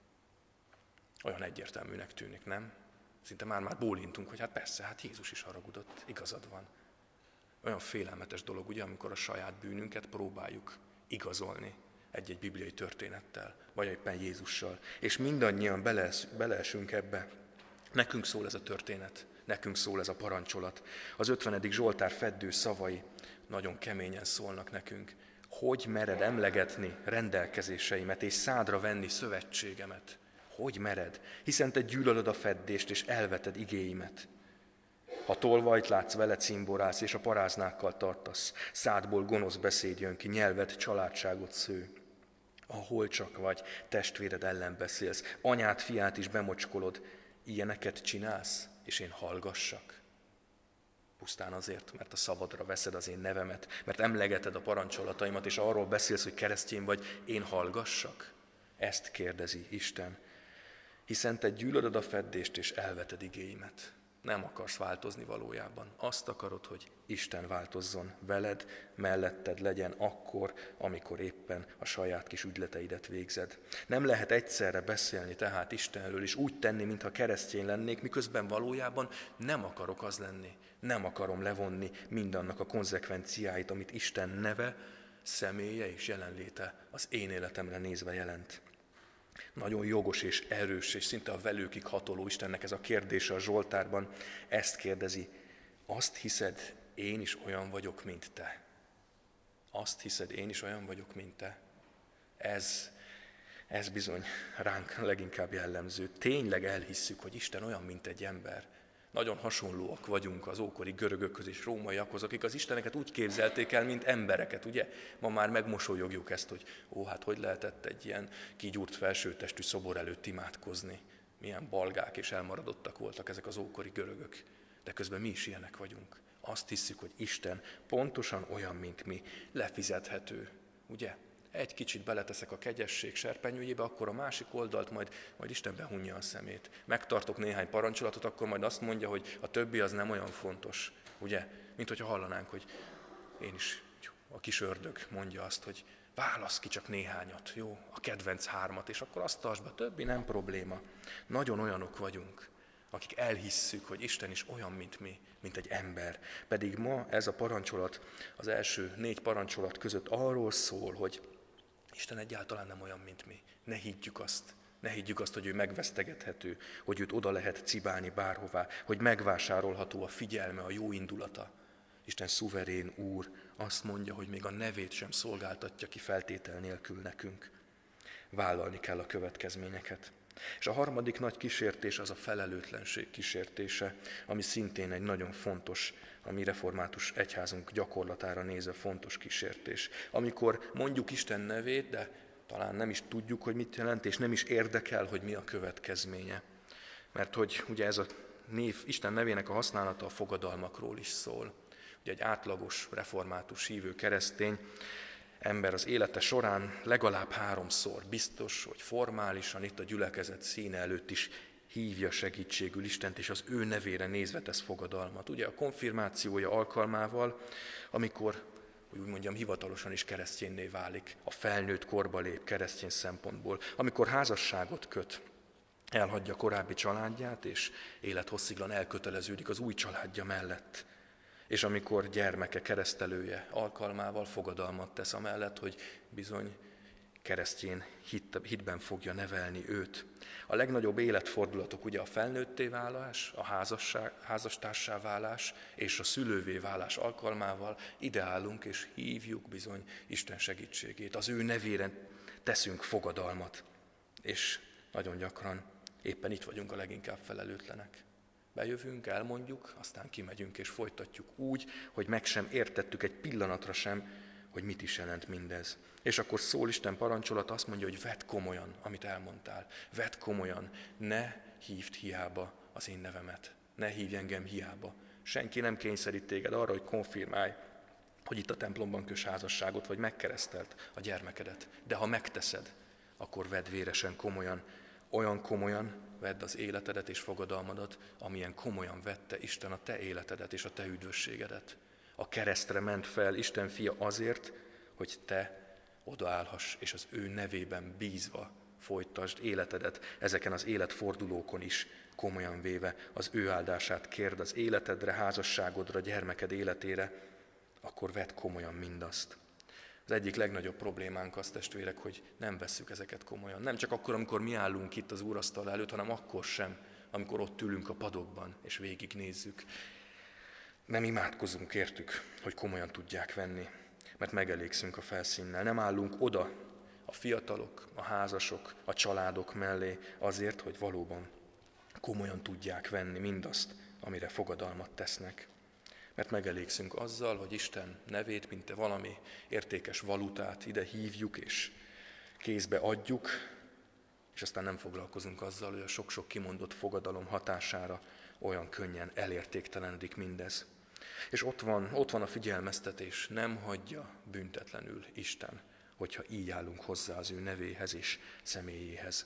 Olyan egyértelműnek tűnik, nem? Szinte már bólintunk, hogy hát persze, hát Jézus is haragudott, igazad van. Olyan félelmetes dolog, ugye, amikor a saját bűnünket próbáljuk igazolni egy-egy bibliai történettel, vagy éppen Jézussal. És mindannyian beleesünk ebbe. Nekünk szól ez a történet, nekünk szól ez a parancsolat. Az 50. Zsoltár feddő szavai nagyon keményen szólnak nekünk. Hogy mered emlegetni rendelkezéseimet és szádra venni szövetségemet? Hogy mered? Hiszen te gyűlölöd a feddést és elveted igéimet. Ha tolvajt látsz, vele cimborálsz és a paráznákkal tartasz, szádból gonosz beszéd jön ki, nyelved családságot sző. Ahol csak vagy, testvéred ellen beszélsz, anyát, fiát is bemocskolod, ilyeneket csinálsz, és én hallgassak? Pusztán azért, mert a szabadra veszed az én nevemet, mert emlegeted a parancsolataimat, és arról beszélsz, hogy keresztény vagy, én hallgassak? Ezt kérdezi Isten. Hiszen te gyűlölöd a feddést, és elveted igéimet. Nem akarsz változni valójában. Azt akarod, hogy Isten változzon veled, melletted legyen akkor, amikor éppen a saját kis ügyleteidet végzed. Nem lehet egyszerre beszélni tehát Istenről, és úgy tenni, mintha keresztény lennék, miközben valójában nem akarok az lenni. Nem akarom levonni mindannak a konzekvenciáit, amit Isten neve, személye és jelenléte az én életemre nézve jelent. Nagyon jogos és erős, és szinte a velőkig hatoló Istennek ez a kérdése a Zsoltárban. Ezt kérdezi, azt hiszed, én is olyan vagyok, mint te? Azt hiszed, én is olyan vagyok, mint te? Ez bizony ránk leginkább jellemző. Tényleg elhisszük, hogy Isten olyan, mint egy ember. Nagyon hasonlóak vagyunk az ókori görögökhöz és rómaiakhoz, akik az isteneket úgy képzelték el, mint embereket, ugye? Ma már megmosolyogjuk ezt, hogy hát hogy lehetett egy ilyen kigyúrt felsőtestű szobor előtt imádkozni. Milyen balgák és elmaradottak voltak ezek az ókori görögök. De közben mi is ilyenek vagyunk. Azt hiszük, hogy Isten pontosan olyan, mint mi, lefizethető, ugye? Egy kicsit beleteszek a kegyesség serpenyőjébe, akkor a másik oldalt majd Isten behunja a szemét. Megtartok néhány parancsolatot, akkor majd azt mondja, hogy a többi az nem olyan fontos, ugye? Mint hogyha hallanánk, hogy én is, a kis ördög mondja azt, hogy válasz ki csak néhányat, jó? A kedvenc 3, és akkor azt tartsd be, a többi nem probléma. Nagyon olyanok vagyunk, akik elhisszük, hogy Isten is olyan, mint mi, mint egy ember. Pedig ma ez a parancsolat az első 4 parancsolat között arról szól, hogy Isten egyáltalán nem olyan, mint mi. Ne higgyük azt, hogy ő megvesztegethető, hogy őt oda lehet cibálni bárhová, hogy megvásárolható a figyelme, a jó indulata. Isten szuverén Úr azt mondja, hogy még a nevét sem szolgáltatja ki feltétel nélkül nekünk. Vállalni kell a következményeket. És a harmadik nagy kísértés az a felelőtlenség kísértése, ami szintén egy nagyon fontos, a mi református egyházunk gyakorlatára nézve fontos kísértés. Amikor mondjuk Isten nevét, de talán nem is tudjuk, hogy mit jelent, és nem is érdekel, hogy mi a következménye. Mert hogy ugye ez a név, Isten nevének a használata a fogadalmakról is szól. Ugye egy átlagos református hívő keresztény ember az élete során legalább 3-szor biztos, hogy formálisan itt a gyülekezet színe előtt is hívja segítségül Istent, és az ő nevére nézve tesz fogadalmat. Ugye a konfirmációja alkalmával, amikor, hogy úgy mondjam, hivatalosan is keresztényné válik, a felnőtt korba lép keresztény szempontból, amikor házasságot köt, elhagyja korábbi családját, és élethossziglan elköteleződik az új családja mellett. És amikor gyermeke keresztelője alkalmával fogadalmat tesz amellett, hogy bizony keresztjén hitben fogja nevelni őt. A legnagyobb életfordulatok ugye a felnőtté válás, a házastársá válás és a szülővé válás alkalmával ide állunk és hívjuk bizony Isten segítségét. Az ő nevére teszünk fogadalmat, és nagyon gyakran éppen itt vagyunk a leginkább felelőtlenek. Bejövünk, elmondjuk, aztán kimegyünk és folytatjuk úgy, hogy meg sem értettük egy pillanatra sem, hogy mit is jelent mindez. És akkor szól Isten parancsolat, azt mondja, hogy vedd komolyan, amit elmondtál. Vedd komolyan, ne hívd hiába az én nevemet. Ne hívj engem hiába. Senki nem kényszerít téged arra, hogy konfirmálj, hogy itt a templomban köss házasságot, vagy megkereszteld a gyermekedet. De ha megteszed, akkor vedd véresen komolyan, olyan komolyan vedd az életedet és fogadalmadat, amilyen komolyan vette Isten a te életedet és a te üdvösségedet. A keresztre ment fel Isten fia azért, hogy te odaállhass, és az ő nevében bízva folytasd életedet ezeken az életfordulókon is, komolyan véve az ő áldását kérd az életedre, házasságodra, gyermeked életére, akkor vedd komolyan mindazt. Az egyik legnagyobb problémánk az, testvérek, hogy nem vesszük ezeket komolyan. Nem csak akkor, amikor mi állunk itt az úrasztal előtt, hanem akkor sem, amikor ott ülünk a padokban, és végignézzük. Nem imádkozunk értük, hogy komolyan tudják venni, mert megelégszünk a felszínnel. Nem állunk oda a fiatalok, a házasok, a családok mellé azért, hogy valóban komolyan tudják venni mindazt, amire fogadalmat tesznek. Mert megelégszünk azzal, hogy Isten nevét, mint valami értékes valutát ide hívjuk és kézbe adjuk, és és aztán nem foglalkozunk azzal, hogy a sok-sok kimondott fogadalom hatására olyan könnyen elértéktelenedik mindez. És ott van a figyelmeztetés, nem hagyja büntetlenül Isten, hogyha így állunk hozzá az ő nevéhez és személyéhez.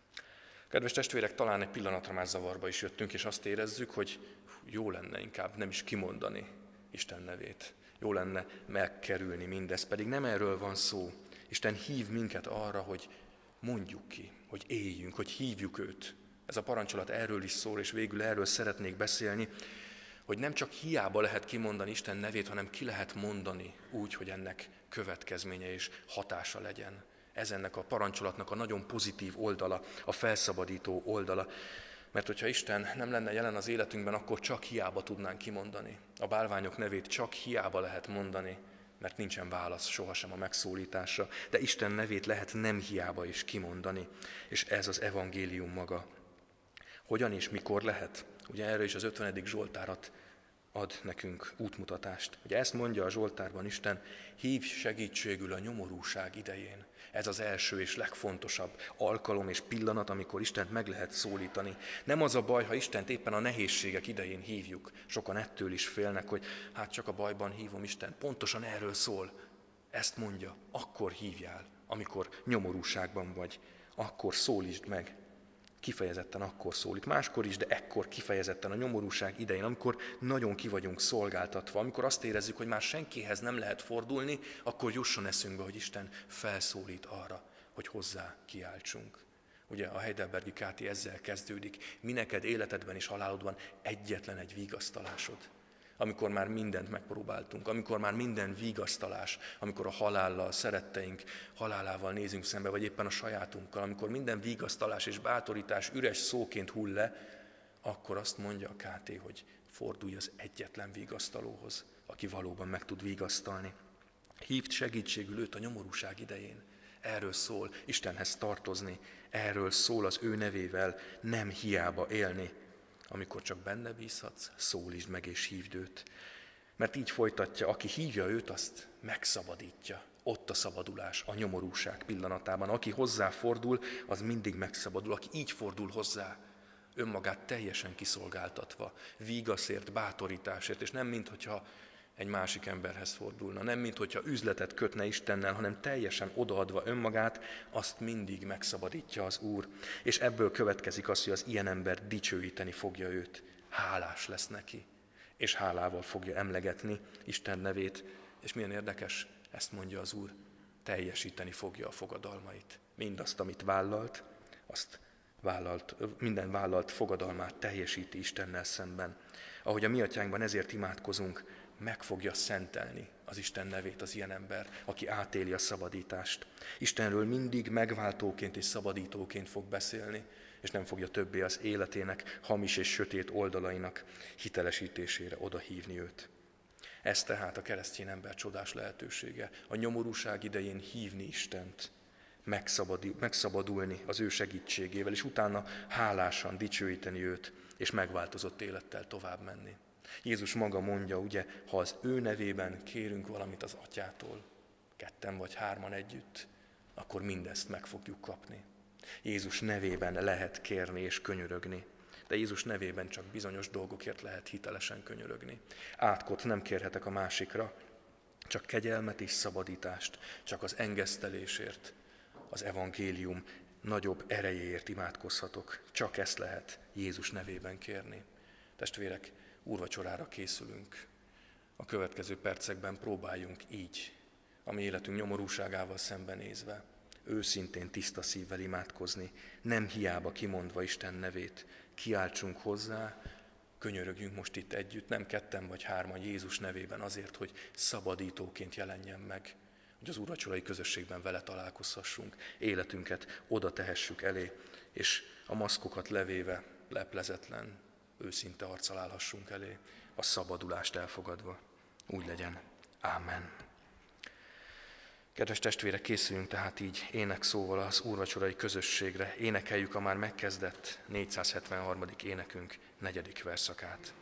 Kedves testvérek, talán egy pillanatra már zavarba is jöttünk, és azt érezzük, hogy jó lenne inkább nem is kimondani Isten nevét. Jó lenne megkerülni mindezt, pedig nem erről van szó. Isten hív minket arra, hogy mondjuk ki, hogy éljünk, hogy hívjuk őt. Ez a parancsolat erről is szól, és végül erről szeretnék beszélni, hogy nem csak hiába lehet kimondani Isten nevét, hanem ki lehet mondani úgy, hogy ennek következménye és hatása legyen. Ez ennek a parancsolatnak a nagyon pozitív oldala, a felszabadító oldala. Mert hogyha Isten nem lenne jelen az életünkben, akkor csak hiába tudnánk kimondani. A bálványok nevét csak hiába lehet mondani, mert nincsen válasz sohasem a megszólításra. De Isten nevét lehet nem hiába is kimondani, és ez az evangélium maga. Hogyan és mikor lehet? Ugye erre is az 50. Zsoltárat ad nekünk útmutatást. Ugye ezt mondja a Zsoltárban Isten, hívj segítségül a nyomorúság idején. Ez az első és legfontosabb alkalom és pillanat, amikor Istent meg lehet szólítani. Nem az a baj, ha Istent éppen a nehézségek idején hívjuk. Sokan ettől is félnek, hogy hát csak a bajban hívom Istent. Pontosan erről szól. Ezt mondja, akkor hívjál, amikor nyomorúságban vagy. Akkor szólítsd meg. Kifejezetten akkor szólít, máskor is, de ekkor kifejezetten a nyomorúság idején, amikor nagyon ki vagyunk szolgáltatva, amikor azt érezzük, hogy már senkihez nem lehet fordulni, akkor jusson eszünkbe, hogy Isten felszólít arra, hogy hozzá kiáltsunk. Ugye a Heidelbergi Káti ezzel kezdődik, mi neked életedben és halálodban egyetlen egy vigasztalásod. Amikor már mindent megpróbáltunk, amikor már minden vigasztalás, amikor a halállal, szeretteink halálával nézünk szembe, vagy éppen a sajátunkkal, amikor minden vigasztalás és bátorítás üres szóként hull le, akkor azt mondja a KT, hogy fordulj az egyetlen vigasztalóhoz, aki valóban meg tud vigasztalni. Hívd segítségül őt a nyomorúság idején. Erről szól Istenhez tartozni, erről szól az ő nevével nem hiába élni. Amikor csak benne bízhatsz, szólítsd meg és hívd őt. Mert így folytatja, aki hívja őt, azt megszabadítja. Ott a szabadulás, a nyomorúság pillanatában. Aki hozzá fordul, az mindig megszabadul. Aki így fordul hozzá, önmagát teljesen kiszolgáltatva, vígaszért, bátorításért, és nem minthogyha egy másik emberhez fordulna, nem minthogyha üzletet kötne Istennel, hanem teljesen odaadva önmagát, azt mindig megszabadítja az Úr. És ebből következik az, hogy az ilyen ember dicsőíteni fogja őt, hálás lesz neki, és hálával fogja emlegetni Isten nevét, és milyen érdekes, ezt mondja az Úr, teljesíteni fogja a fogadalmait. Mindazt, amit vállalt, minden vállalt fogadalmát teljesíti Istennel szemben. Ahogy a mi atyánkban ezért imádkozunk, meg fogja szentelni az Isten nevét az ilyen ember, aki átéli a szabadítást. Istenről mindig megváltóként és szabadítóként fog beszélni, és nem fogja többé az életének hamis és sötét oldalainak hitelesítésére odahívni őt. Ez tehát a keresztény ember csodás lehetősége, a nyomorúság idején hívni Istent, megszabadulni az ő segítségével, és utána hálásan dicsőíteni őt, és megváltozott élettel tovább menni. Jézus maga mondja, ugye, ha az ő nevében kérünk valamit az Atyától, 2 vagy 3 együtt, akkor mindezt meg fogjuk kapni. Jézus nevében lehet kérni és könyörögni, de Jézus nevében csak bizonyos dolgokért lehet hitelesen könyörögni. Átkot nem kérhetek a másikra, csak kegyelmet és szabadítást, csak az engesztelésért, az evangélium nagyobb erejéért imádkozhatok. Csak ezt lehet Jézus nevében kérni. Testvérek, úrvacsorára készülünk. A következő percekben próbáljunk így, a mi életünk nyomorúságával szembenézve, őszintén tiszta szívvel imádkozni, nem hiába kimondva Isten nevét. Kiáltsunk hozzá, könyörögjünk most itt együtt, nem 2 vagy 3 Jézus nevében azért, hogy szabadítóként jelenjen meg, hogy az úrvacsorai közösségben vele találkozhassunk, életünket oda tehessük elé, és a maszkokat levéve, leplezetlen, őszinte arccal állhassunk elé, a szabadulást elfogadva. Úgy legyen. Ámen. Kedves testvérek, készüljünk tehát így énekszóval az úrvacsorai közösségre. Énekeljük a már megkezdett 473. énekünk 4. verszakát.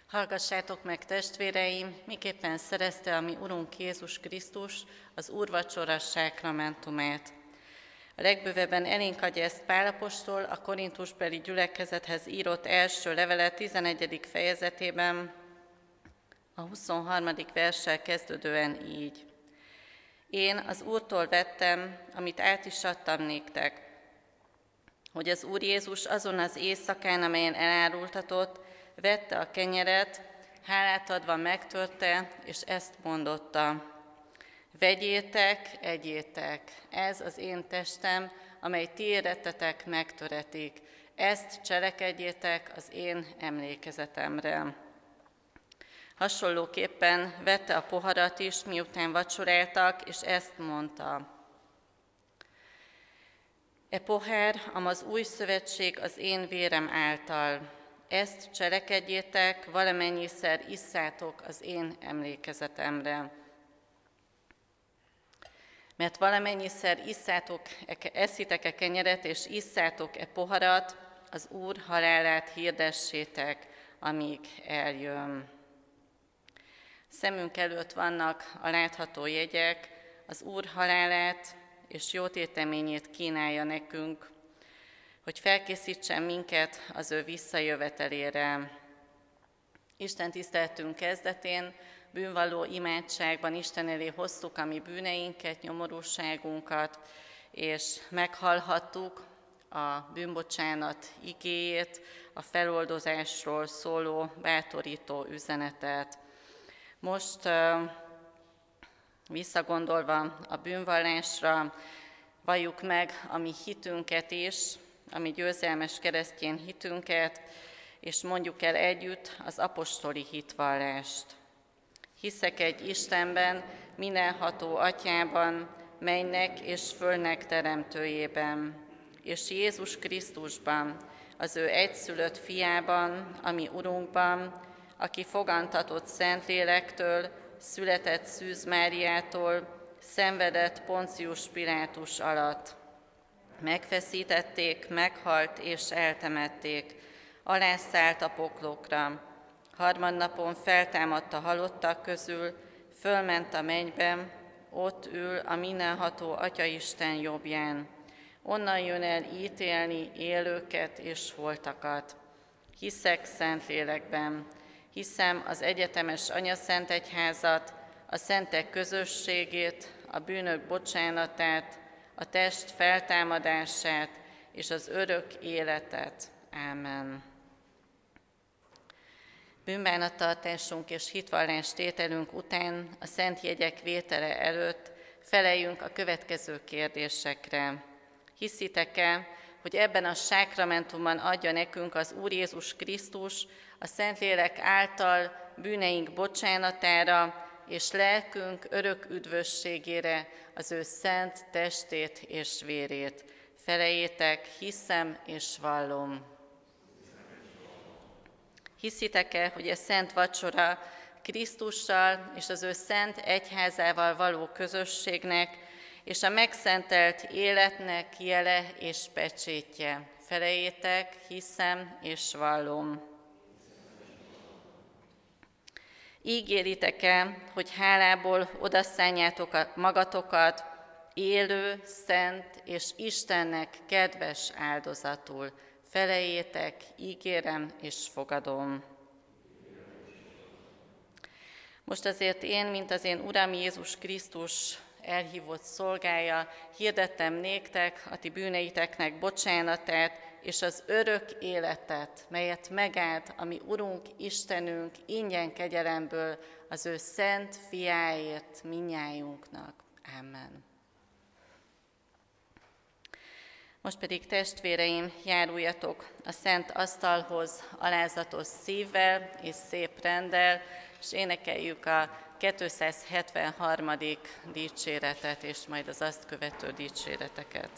Hallgassátok meg, testvéreim, miképpen szerezte a mi Urunk Jézus Krisztus az úrvacsora sákramentumát. A legbővebben elénk adja ezt Pál apostol a korintusbeli gyülekezethez írott első levele 11. fejezetében, a 23. verssel kezdődően így. Én az Úrtól vettem, amit át is adtam néktek, hogy az Úr Jézus azon az éjszakán, amelyen elárultatott, vette a kenyeret, hálát adva megtörte, és ezt mondotta: vegyétek, egyétek, ez az én testem, amely ti érettetek megtöretik. Ezt cselekedjétek az én emlékezetemre. Hasonlóképpen vette a poharat is, miután vacsoráltak, és ezt mondta: e pohár, amaz új szövetség az én vérem által. Ezt cselekedjétek, valamennyiszer isszátok az én emlékezetemre. Mert valamennyiszer eszitek e kenyeret, és isszátok e poharat, az Úr halálát hirdessétek, amíg eljön. Szemünk előtt vannak a látható jegyek, az Úr halálát és jótéteményét kínálja nekünk, hogy felkészítsen minket az ő visszajövetelére. Isten tiszteletünk kezdetén bűnvalló imádságban Isten elé hoztuk a mi bűneinket, nyomorúságunkat, és meghallhattuk a bűnbocsánat igéjét, a feloldozásról szóló bátorító üzenetet. Most visszagondolva a bűnvallásra, valljuk meg a mi hitünket is, a mi győzelmes keresztény hitünket, és mondjuk el együtt az apostoli hitvallást. Hiszek egy Istenben, mindenható Atyában, mennynek és földnek teremtőjében, és Jézus Krisztusban, az ő egyszülött fiában, ami Urunkban, aki fogantatott Szentlélektől, született Szűz Máriától, szenvedett Poncius Pilátus alatt. Megfeszítették, meghalt és eltemették, alászállt a poklokra. Harmadnapon feltámadt a halottak közül, fölment a mennybe, ott ül a mindenható Atyaisten jobbján. Onnan jön el ítélni élőket és holtakat. Hiszek Szentlélekben, hiszem az egyetemes anyaszentegyházat, a szentek közösségét, a bűnök bocsánatát, a test feltámadását és az örök életet. Ámen. Bűnbánattartásunk és hitvallás tételünk után a szent jegyek vétele előtt feleljünk a következő kérdésekre. Hiszitek-e, hogy ebben a sákramentumban adja nekünk az Úr Jézus Krisztus a Szentlélek által bűneink bocsánatára és lelkünk örök üdvösségére az ő szent testét és vérét? Feleljétek, hiszem és vallom. Hiszitek-e, hogy a szent vacsora Krisztussal és az ő szent egyházával való közösségnek és a megszentelt életnek jele és pecsétje? Feleljétek, hiszem és vallom. Ígéritek-e, hogy hálából odaszánjátok magatokat élő, szent és Istennek kedves áldozatul? Feleljétek, ígérem és fogadom. Most azért én, mint az én Uram Jézus Krisztus elhívott szolgája, hirdettem néktek a ti bűneiteknek bocsánatát és az örök életet, melyet megáld a mi Urunk Istenünk ingyen kegyelemből az ő szent fiáért minnyájunknak. Amen. Most pedig, testvéreim, járuljatok a szent asztalhoz alázatos szívvel és szép renddel, és énekeljük a 273. dicséretet, és majd az azt követő dicséreteket.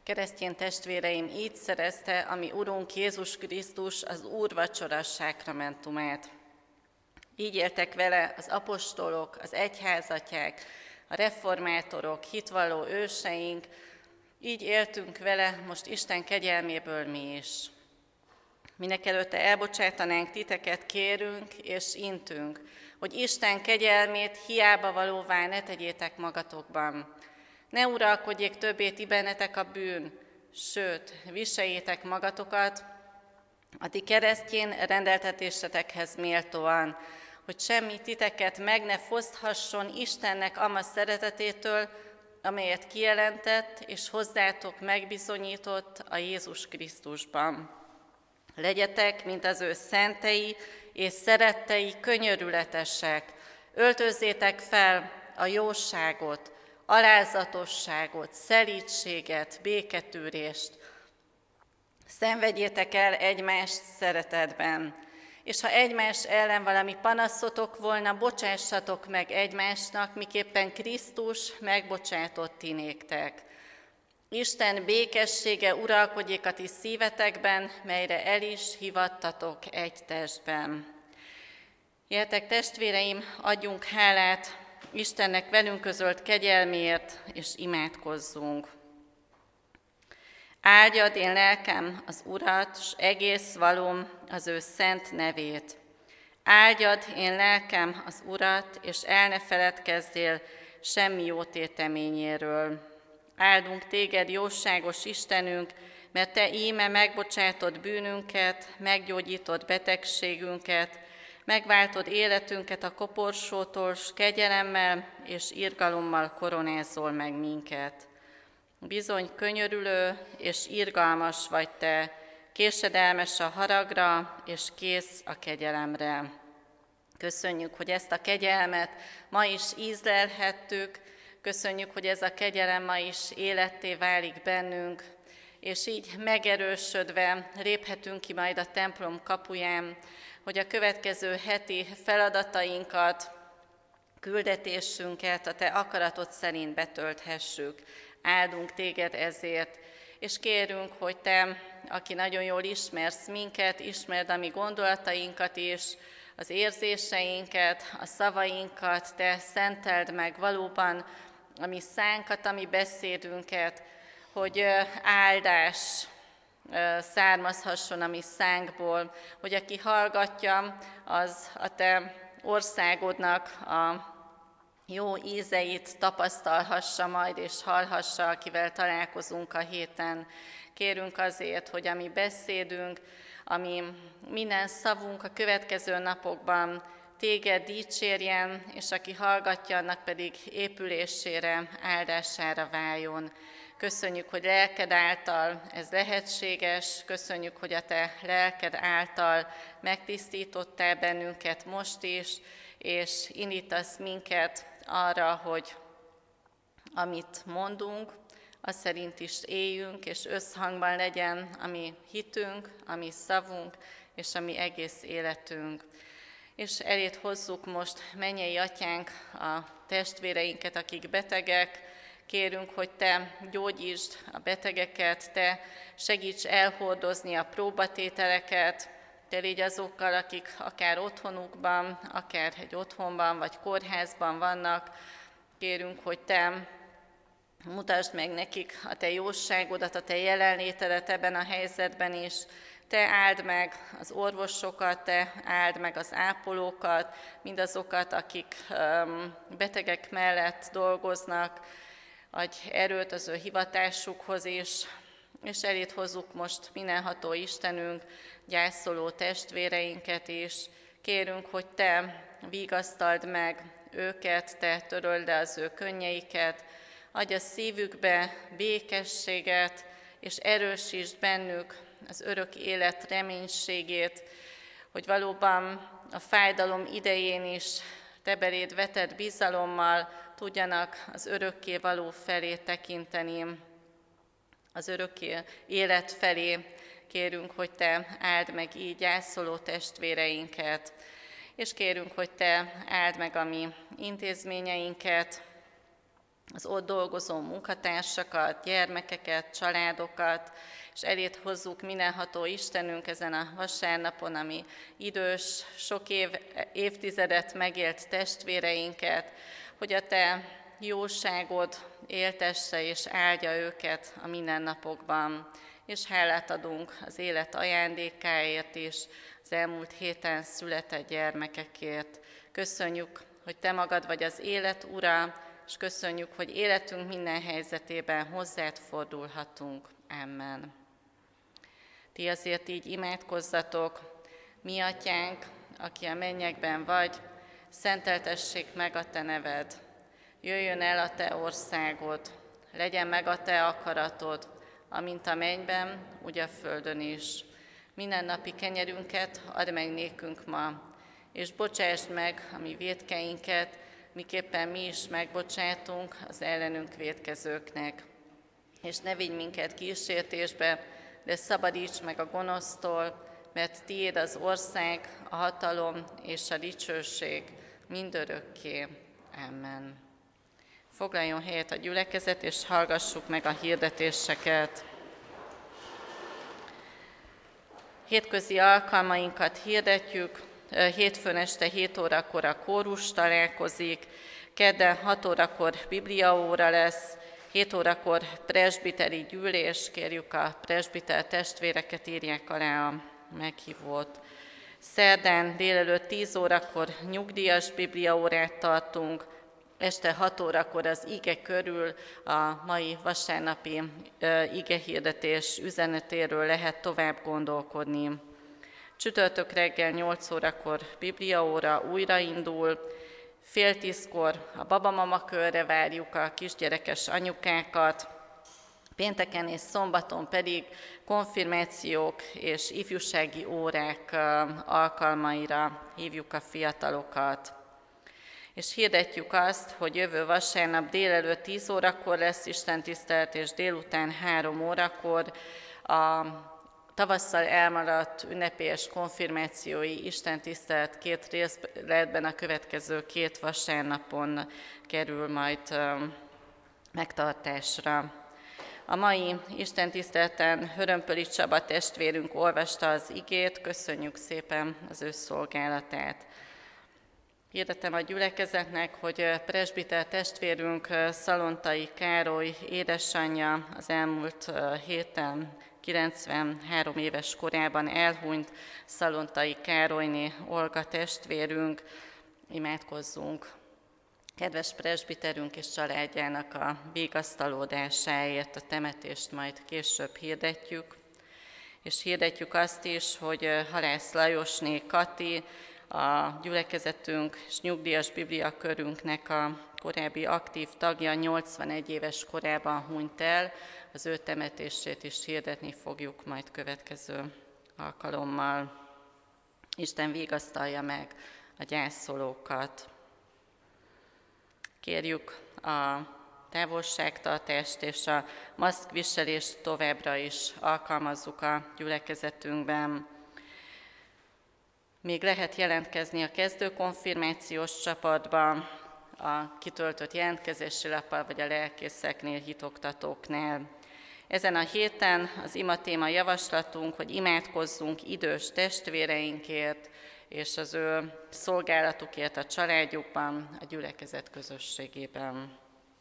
Keresztény testvéreim, így szerezte a mi Urunk Jézus Krisztus az úrvacsora sákramentumát. Így éltek vele az apostolok, az egyházatják, a reformátorok, hitvalló őseink, így éltünk vele most Isten kegyelméből mi is. Mindenekelőtte elbocsátanánk titeket, kérünk és intünk, hogy Isten kegyelmét hiába valóvá ne tegyétek magatokban. Ne uralkodjék többé ti bennetek a bűn, sőt, viseljétek magatokat a ti keresztjén rendeltetésetekhez méltóan, hogy semmi titeket meg ne foszthasson Istennek ama szeretetétől, amelyet kijelentett és hozzátok megbizonyított a Jézus Krisztusban. Legyetek, mint az ő szentei és szerettei könyörületesek, öltözzétek fel a jóságot, alázatosságot, szelídséget, béketűrést. Szenvedjétek el egymást szeretetben, és ha egymás ellen valami panaszotok volna, bocsássatok meg egymásnak, miképpen Krisztus megbocsátott ti néktek. Isten békessége uralkodjék a ti szívetekben, melyre el is hivattatok egy testben. Jöjjetek, testvéreim, adjunk hálát Istennek velünk közölt kegyelméért, és imádkozzunk. Áldjad én lelkem az Urat, s egész valóm az ő szent nevét. Áldjad én lelkem az Urat, és el ne feledkezzél semmi jó téteményéről. Áldunk téged, jóságos Istenünk, mert te íme megbocsátod bűnünket, meggyógyítod betegségünket, megváltod életünket a koporsótól, s kegyelemmel és irgalommal koronázol meg minket. Bizony könyörülő és irgalmas vagy te, késedelmes a haragra, és kész a kegyelemre. Köszönjük, hogy ezt a kegyelmet ma is ízlelhettük, köszönjük, hogy ez a kegyelem ma is életté válik bennünk, és így megerősödve léphetünk ki majd a templom kapuján, hogy a következő heti feladatainkat, küldetésünket a te akaratod szerint betölthessük. Áldunk téged ezért, és kérünk, hogy te, aki nagyon jól ismersz minket, ismerd a mi gondolatainkat is, az érzéseinket, a szavainkat, te szenteld meg valóban a mi szánkat, a mi beszédünket, hogy áldás származhasson a mi szánkból, hogy aki hallgatja, az a te országodnak a jó ízeit tapasztalhassa majd, és hallhassa, akivel találkozunk a héten. Kérünk azért, hogy a mi beszédünk, ami minden szavunk a következő napokban téged dicsérjen, és aki hallgatja, annak pedig épülésére, áldására váljon. Köszönjük, hogy lelked által ez lehetséges, köszönjük, hogy a te lelked által megtisztítottál bennünket most is, és indítasz minket arra, hogy amit mondunk, az szerint is éljünk, és összhangban legyen a mi hitünk, a mi szavunk, és a mi egész életünk. És elét hozzuk most mennyei atyánk a testvéreinket, akik betegek. Kérünk, hogy te gyógyítsd a betegeket, te segíts elhordozni a próbatételeket, te légy azokkal, akik akár otthonukban, akár egy otthonban, vagy kórházban vannak. Kérünk, hogy te mutasd meg nekik a te jóságodat, a te jelenlétedet ebben a helyzetben is. Te áld meg az orvosokat, te áld meg az ápolókat, mindazokat, akik betegek mellett dolgoznak, adj erőt az ő hivatásukhoz is, és elét hozzuk most mindenható Istenünk, gyászoló testvéreinket is. Kérünk, hogy te vigasztald meg őket, te töröld le az ő könnyeiket, adj a szívükbe békességet, és erősítsd bennük az örök élet reménységét, hogy valóban a fájdalom idején is te beléd vetett bizalommal tudjanak az örökké való felé tekinteni, az örökké élet felé. Kérünk, hogy te áld meg így gyászoló testvéreinket, és kérünk, hogy te áld meg a mi intézményeinket, az ott dolgozó munkatársakat, gyermekeket, családokat, és elét hozzuk mindenható Istenünk ezen a vasárnapon, ami idős, sok évtizedet megélt testvéreinket, hogy a Te jóságod éltesse és áldja őket a mindennapokban. És hálát adunk az élet ajándékáért is, az elmúlt héten született gyermekekért. Köszönjük, hogy Te magad vagy az élet ura, és köszönjük, hogy életünk minden helyzetében hozzád fordulhatunk. Amen. Ti azért így imádkozzatok: mi atyánk, aki a mennyekben vagy, szenteltessék meg a Te neved. Jöjjön el a Te országod, legyen meg a Te akaratod, amint a mennyben, úgy a földön is. Mindennapi kenyerünket add meg nékünk ma, és bocsásd meg a mi vétkeinket, miképpen mi is megbocsátunk az ellenünk vétkezőknek. És ne vigy minket kísértésbe, de szabadíts meg a gonosztól, mert tiéd az ország, a hatalom és a dicsőség mindörökké. Amen. Foglaljon helyet a gyülekezet, és hallgassuk meg a hirdetéseket. Hétközi alkalmainkat hirdetjük. Hétfőn este 7 órakor a kórus találkozik, kedden 6 órakor bibliaóra lesz, 7 órakor presbiteri gyűlés, kérjük a presbiter testvéreket, írják alá a meghívót. Szerdán délelőtt 10 órakor nyugdíjas bibliaórát tartunk, este 6 órakor az ige körül a mai vasárnapi igehirdetés üzenetéről lehet tovább gondolkodni. Csütörtök reggel 8 órakor bibliaóra újraindul, fél 10-kor a babamama körre várjuk a kisgyerekes anyukákat, pénteken és szombaton pedig konfirmációk és ifjúsági órák alkalmaira hívjuk a fiatalokat. És hirdetjük azt, hogy jövő vasárnap délelőtt 10 órakor lesz istentisztelet, és délután 3 órakor a tavasszal elmaradt ünnepélyes konfirmációi istentisztelet 2 részletben a következő 2 vasárnapon kerül majd megtartásra. A mai istentiszteleten Hörömpöli Csaba testvérünk olvasta az igét, köszönjük szépen az ő szolgálatát. Hirdetem a gyülekezetnek, hogy presbiter testvérünk Szalontai Károly édesanyja az elmúlt héten 93 éves korában elhunyt. Szalontai Károlyné Olga testvérünk, imádkozzunk kedves presbiterünk és családjának a vigasztalódásáért. A temetést majd később hirdetjük, és hirdetjük azt is, hogy Halász Lajosné Kati, a gyülekezetünk és nyugdíjas bibliakörünknek a korábbi aktív tagja 81 éves korában hunyt el. Az ő temetését is hirdetni fogjuk majd következő alkalommal. Isten vigasztalja meg a gyászolókat. Kérjük a távolságtartást és a maszkviselést továbbra is alkalmazzuk a gyülekezetünkben. Még lehet jelentkezni a kezdőkonfirmációs csapatban, a kitöltött jelentkezési lappal vagy a lelkészeknél, hitoktatóknál. Ezen a héten az imatéma javaslatunk, hogy imádkozzunk idős testvéreinkért, és az ő szolgálatukért a családjukban, a gyülekezet közösségében.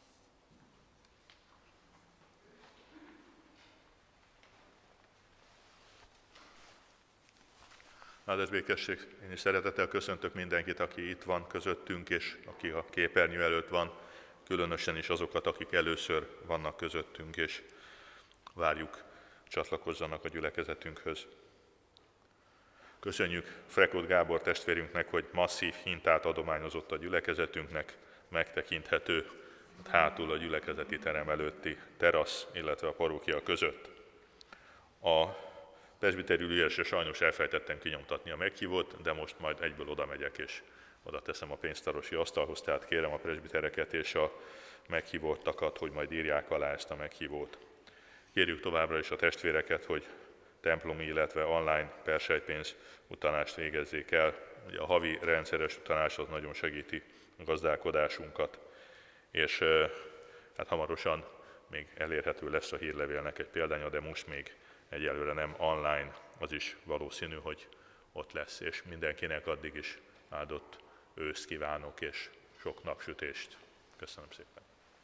Áldás békesség, én is szeretettel köszöntök mindenkit, aki itt van közöttünk, és aki a képernyő előtt van, különösen is azokat, akik először vannak közöttünk, és várjuk, csatlakozzanak a gyülekezetünkhöz. Köszönjük Frekót Gábor testvérünknek, hogy masszív hintát adományozott a gyülekezetünknek, megtekinthető hátul a gyülekezeti terem előtti terasz, illetve a parókia között. A presbiteri ülésre sajnos elfelejtettem kinyomtatni a meghívót, de most majd egyből oda megyek, és oda teszem a pénztárosi asztalhoz, tehát kérem a presbitereket és a meghívottakat, hogy majd írják alá ezt a meghívót. Kérjük továbbra is a testvéreket, hogy templomi, illetve online persejtpénz utalást végezzék el. Ugye a havi rendszeres utalás az nagyon segíti a gazdálkodásunkat, és hát hamarosan még elérhető lesz a hírlevélnek egy példánya, de most még egyelőre nem online, az is valószínű, hogy ott lesz, és mindenkinek addig is áldott őszt kívánok, és sok napsütést. Köszönöm szépen.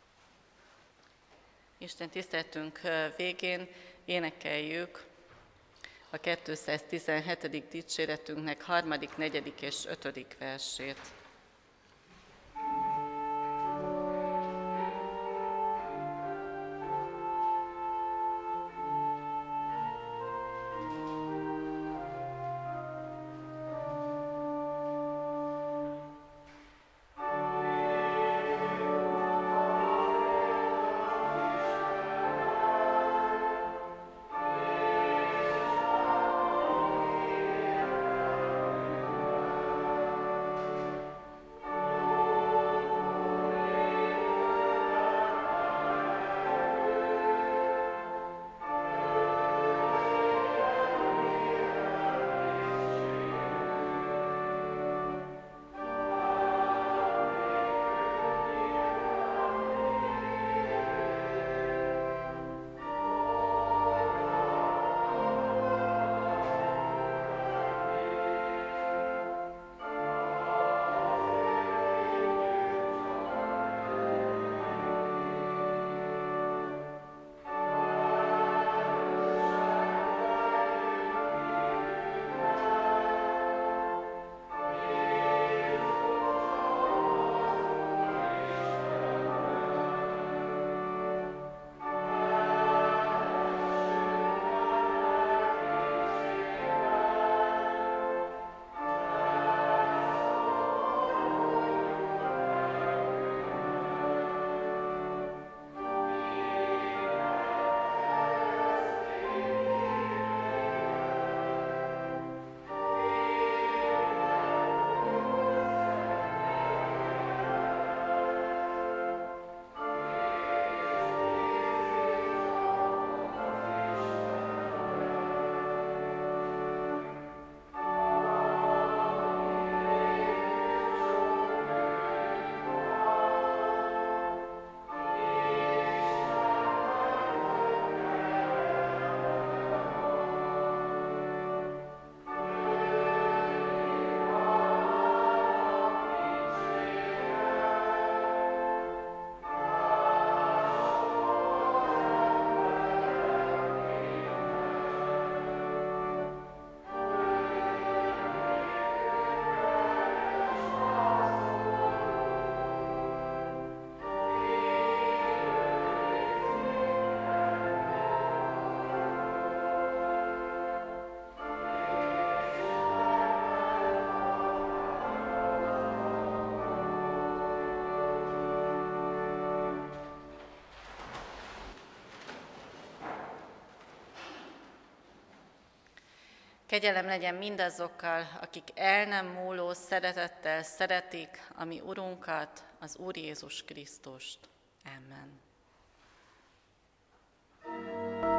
Isten tiszteletünk végén énekeljük a 217. dicséretünknek 3., 4. és 5. versét. Kegyelem legyen mindazokkal, akik el nem múló szeretettel szeretik a mi Urunkat, az Úr Jézus Krisztust. Amen.